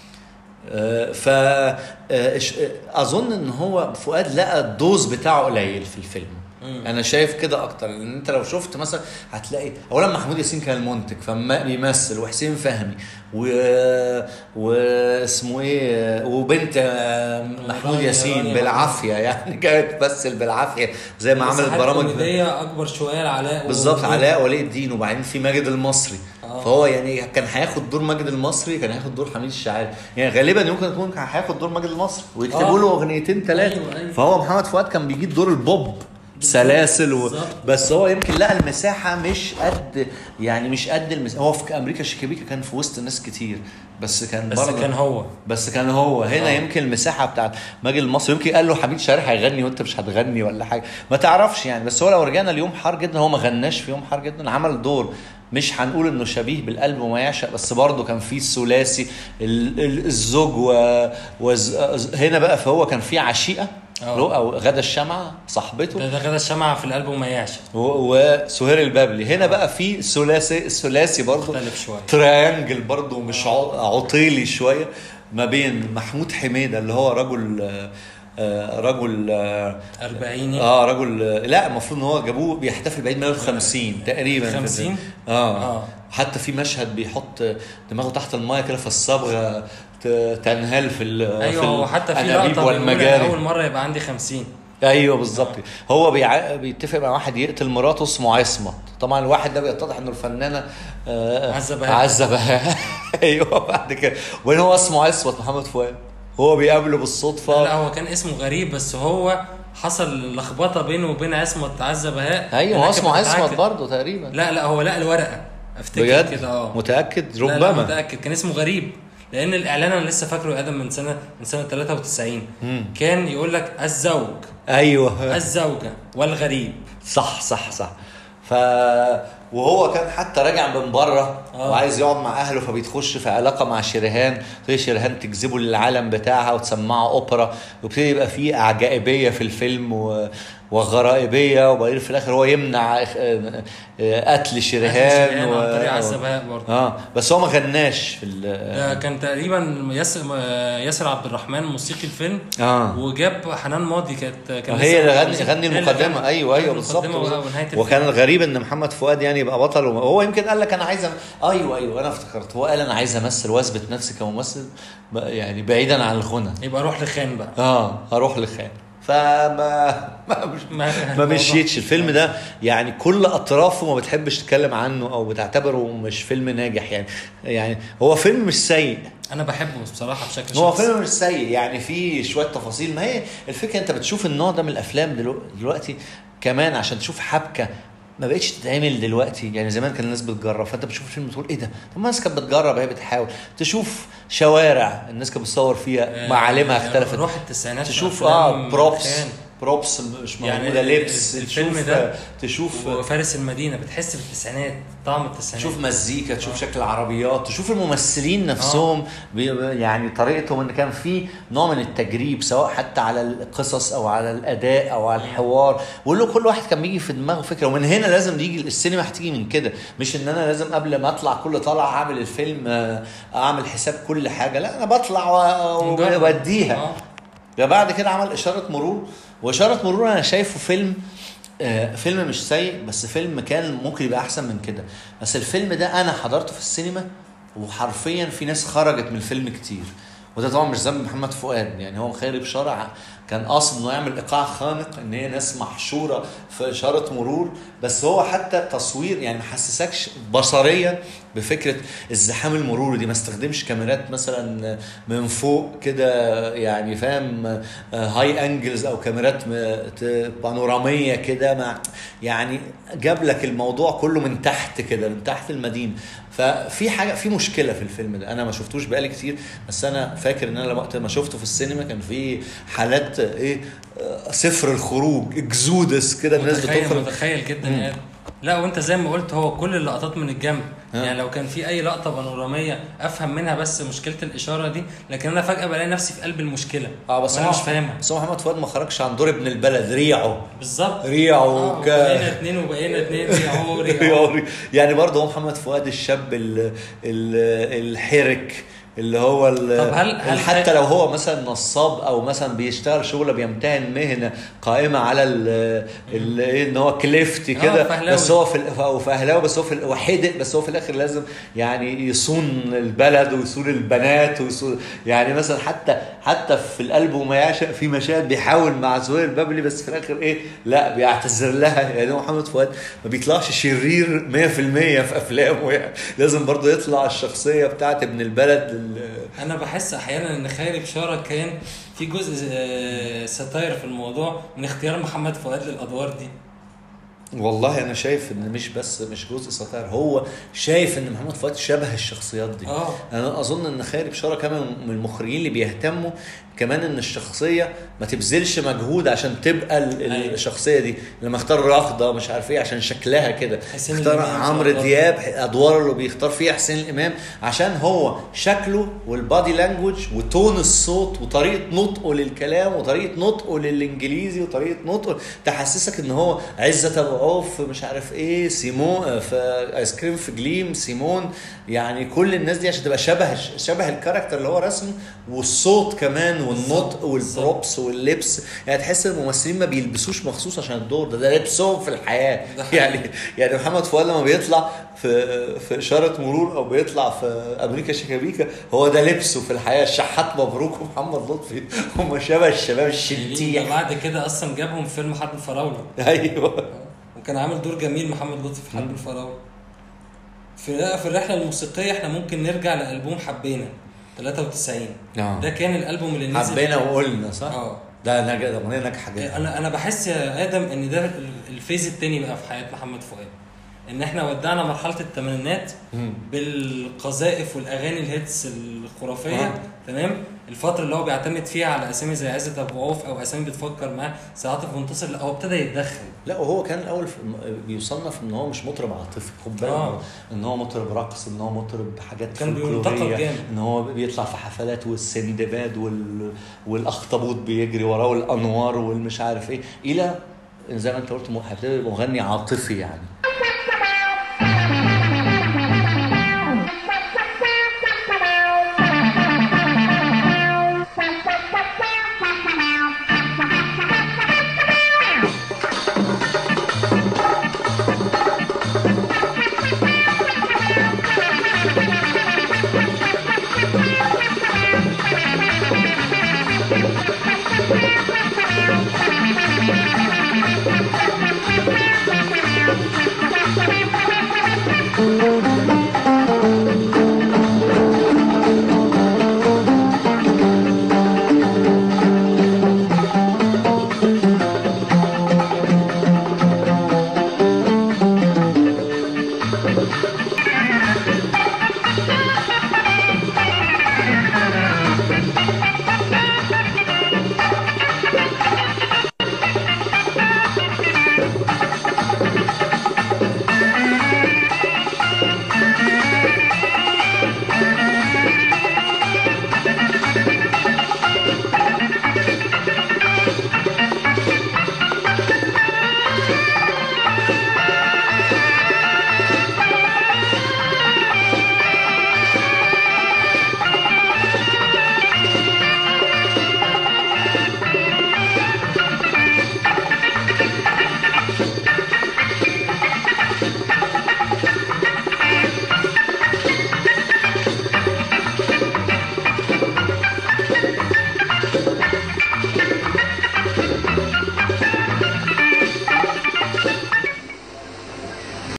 فأظن ان هو فؤاد لقى الدوز بتاعه قليل في الفيلم. مم. انا شايف كده اكتر، لان انت لو شفت مثلا هتلاقي اولا محمود ياسين كان المنتج فما بيمثل، وحسين فهمي و... واسمه ايه وبنت محمود ياسين بالعافيه يعني كانت تمثل بالعافيه زي ما عملت برامج كوميديه اكبر شويه لعلاء بالظبط، علاء ولي الدين، وبعدين في ماجد المصري. آه. فهو يعني كان هياخد دور ماجد المصري، كان هياخد دور حميد الشاعري، يعني غالبا يمكن يكون كان هياخد دور ماجد المصري ويكتبوا له اغنيتين ثلاثه. أيوة أيوة. فهو محمد فؤاد كان بيجيب دور البوب سلاسل و... بس هو يمكن لقى المساحه مش قد يعني مش قد المساحه. هو في امريكا شيكابيكا كان في وسط ناس كتير، بس كان بس كان هو بس كان هو هنا. آه. يمكن المساحه بتاعت ماجد المصري يمكن قال له حميد شاعري هيغني وانت مش هتغني ولا حاجه، ما تعرفش يعني. بس هو لو رجعنا اليوم حار جدا، هو ما غناش في يوم حار جدا، عمل دور مش هنقول انه شبيه بالقلب وما يعشق، بس برضه كان فيه الثلاثي الزوج و... وز... هنا بقى فهو كان فيه عشيقه أوه. او غدا الشمعة صاحبته، ده غدا الشمعة في القلب وما يعشق، وسهير البابلي. هنا بقى في ثلاثي الثلاثي برضه مختلف شويه، تريانجل برضه مش عطيلي شويه ما بين محمود حميدة اللي هو رجل آه رجل آه أربعيني اه رجل لا المفروض ان هو جابوه بيحتفل بعيد ميلاده خمسين تقريبا خمسين اه, آه. حتى في مشهد بيحط دماغه تحت المايه كده في الصبغه تنهل في ال ايوه في هو حتى في لقطه والمجاري اول مره يبقى عندي خمسين. ايوه بالظبط. آه. هو بيع... بيتفق مع واحد يقتل مراته اسمه عصمت، طبعا الواحد ده بيتضح انه الفنانه آه عزة بهاء عزة بهاء ايوه بعد كده وين هو اسمه عصمت محمد فؤاد، هو بيقابله بالصدفه. لا هو كان اسمه غريب، بس هو حصل لخبطه بينه وبين عصمت عزة بهاء. ايوه هو اسمه عصمت برضه تقريبا. لا لا هو لا الورقه افتكر كده. اه متاكد ربما. لا لا متاكد كان اسمه غريب، لان الاعلان انا لسه فاكره يا ادم من سنه من سنه ثلاثة وتسعين. مم. كان يقول لك الزوج ايوه الزوجه والغريب. صح صح صح. ف وهو كان حتى راجع من بره آه. وعايز يقعد مع اهله، فبيتخش في علاقه مع شريهان، تيجي شريهان تجذبه للعالم بتاعها وتسمعه اوبرا، وبتبتدي يبقى فيه عجائبيه في الفيلم و... وغرائبيه، وبعدين في الاخر هو يمنع قتل شريهان و... عن طريق عزة بهاء برضه. اه بس هو ما غناش في ال... كان تقريبا ياسر ياسر عبد الرحمن موسيقي الفيلم. آه. وجاب حنان ماضي كانت كان هي اللي غني غني المقدمه. ايوه ايوه بالظبط. وكان الغريب ان محمد فؤاد يعني يبقى بطل، وهو يمكن قال لك انا عايز أم... ايوه ايوه انا افتكرت هو قال انا عايز امثل واثبت نفسي كممثل يعني بعيدا عن الغنى، يبقى اروح لخان بقى. اه اروح لخان. فما ما مش ما- ما مشيتش الفيلم ده. يعني كل اطرافه ما بتحبش تتكلم عنه او بتعتبره مش فيلم ناجح. يعني يعني هو فيلم مش سيء، انا بحبه بصراحه بشكل هو شخصي. فيلم مش سيء، يعني في شويه تفاصيل. ما هي الفكره انت بتشوف النوع ده من الافلام دلو- دلوقتي كمان عشان تشوف حبكه ما بقتش تتعمل دلوقتي. يعني زمان كان الناس بتجرب، فانت بتشوف الفيلم تقول ايه ده؟ طب ما الناس كانت بتجرب، هي بتحاول. تشوف شوارع الناس كانت بتصور فيها معالمها اختلفت. روح التسعينات تشوف أفلام اه بروبس خان. بروبس مش يعني موجوده، لبس. الفيلم تشوف ده تشوف وفارس المدينه بتحس بالتسعينات، طعم التسعينات. تشوف مزيكا، تشوف شكل العربيات، تشوف الممثلين نفسهم بي يعني طريقتهم ان كان في نوع من التجريب سواء حتى على القصص او على الاداء او على الحوار. وله كل واحد كان بيجي في دماغه فكره. ومن هنا لازم يجي السينما هتيجي من كده، مش ان انا لازم قبل ما اطلع كل طلع اعمل الفيلم اعمل حساب كل حاجه. لا انا بطلع واديها. ده بعد كده عمل اشاره مرور، واشاره مرور انا شايفه فيلم آه فيلم مش سيء، بس فيلم كان ممكن يبقى احسن من كده. بس الفيلم ده انا حضرته في السينما وحرفيا في ناس خرجت من الفيلم كتير، وده طبعا مش ذنب محمد فؤاد. يعني هو خيري بشارع كان قاصد انه يعمل ايقاع خانق ان هي ناس محشوره في اشاره مرور، بس هو حتى تصوير يعني ما حسسكش بصريا بفكره الزحام المروري دي. ما استخدمش كاميرات مثلا من فوق كده، يعني فاهم، هاي انجلز او كاميرات بانوراميه كده، مع يعني جاب لك الموضوع كله من تحت كده، من تحت المدينه. ففي حاجه، في مشكله في الفيلم ده. انا ما شفتوش بقالي كتير، بس انا فاكر ان انا وقت ما شفته في السينما كان في حالات ايه صفر الخروج، اكزودس كده، الناس بتخرج. متخيل جدا يعني. لا وانت زي ما قلت هو كل اللقطات من الجنب. ها. يعني لو كان في اي لقطه بانوراميه افهم منها بس مشكله الاشاره دي، لكن انا فجاه بلاقي نفسي في قلب المشكله. اه بس انا مش فاهمها. بس محمد فؤاد ما خرجش عن دور ابن البلد، ريعه بالظبط، ريعه آه ك... بقينا اتنين وبقينا اتنين ريعه ريعه يعني برضه هو محمد فؤاد الشاب ال ال الحرك اللي هو طب هل, هل حتى لو هو مثلا نصاب او مثلا بيشتغل شغله بيمتهن مهنه قائمه على ال ايه ان هو كليفتي كده، بس هو في او فهلاوي، بس هو في وحدق، بس هو في الاخر لازم يعني يصون البلد ويصون البنات ويصون. يعني مثلا حتى حتى في القلب وما يعشق في مشاهد بيحاول مع زهير البابلي، بس في الاخر ايه لا بيعتذر لها. يعني محمد فؤاد ما بيطلعش شرير مية في المية في افلامه، يعني لازم برضه يطلع الشخصيه بتاعت ابن البلد. انا بحس احيانا ان خيري بشارة كان في جزء ستاير في الموضوع من اختيار محمد فؤاد للادوار دي. والله انا شايف ان مش بس مش جزء ستاير، هو شايف ان محمد فؤاد شبه الشخصيات دي. آه. انا اظن ان خيري بشارة كمان من المخرجين اللي بيهتموا كمان ان الشخصيه ما تبذلش مجهود عشان تبقى الشخصيه دي. لما اختار رافضه مش عارف ايه عشان شكلها كده، اختار عمرو دياب ادوار اللي بيختار فيها حسين الامام عشان هو شكله والبادي لانجوج وتون الصوت وطريقه نطقه للكلام وطريقه نطقه للانجليزي وطريقه نطقه تحسسك ان هو عزت ابو عوف مش عارف ايه، سيمون في ايس كريم في جليم، سيمون. يعني كل الناس دي عشان تبقى شبه شبه الكاركتر اللي هو رسمه، والصوت كمان والنطق والبروبس واللبس. يعني تحس الممثلين ما بيلبسوش مخصوص عشان الدور ده، ده لبسهم في الحياه. يعني يعني محمد فؤاد لما بيطلع في في اشاره مرور او بيطلع في امريكا شيكابيكا هو ده لبسه في الحياه. الشحات مبروك ومحمد لطفي هم شبه الشباب الشنتيح. بعد كده اصلا جابهم فيلم حرب الفراوله. ايوه وكان عامل دور جميل محمد لطفي في حرب الفراوله. في في الرحله الموسيقيه احنا ممكن نرجع لالبوم حبينا ثلاثة وتسعين. آه. ده كان الالبوم اللي نزل حبينا وقلنا صح. اه ده نجح، ده اغنيه ناجحه جدا. انا انا بحس يا ادم ان ده الفيز الثاني بقى في حياه محمد فؤاد، ان احنا ودعنا مرحله الثمانينات بالقذائف والاغاني الهيتس الخرافيه. آه. تمام. الفتره اللي هو بيعتمد فيها على اسامي زي عزت ابو عوف او اسامي بتفكر معاه زي عاطف منتصر، لا هو ابتدى يتدخل. لا وهو كان الاول بيصنف ان هو مش مطرب عاطفي، خد بالك آه. ان هو مطرب رقص، ان هو مطرب حاجات فولكلوريه، ان هو بيطلع في حفلات والسندباد وال... والاخطبوط بيجري وراه والانوار والمش عارف ايه، الى زي ما انت قلت هيبتدي مغني عاطفي يعني.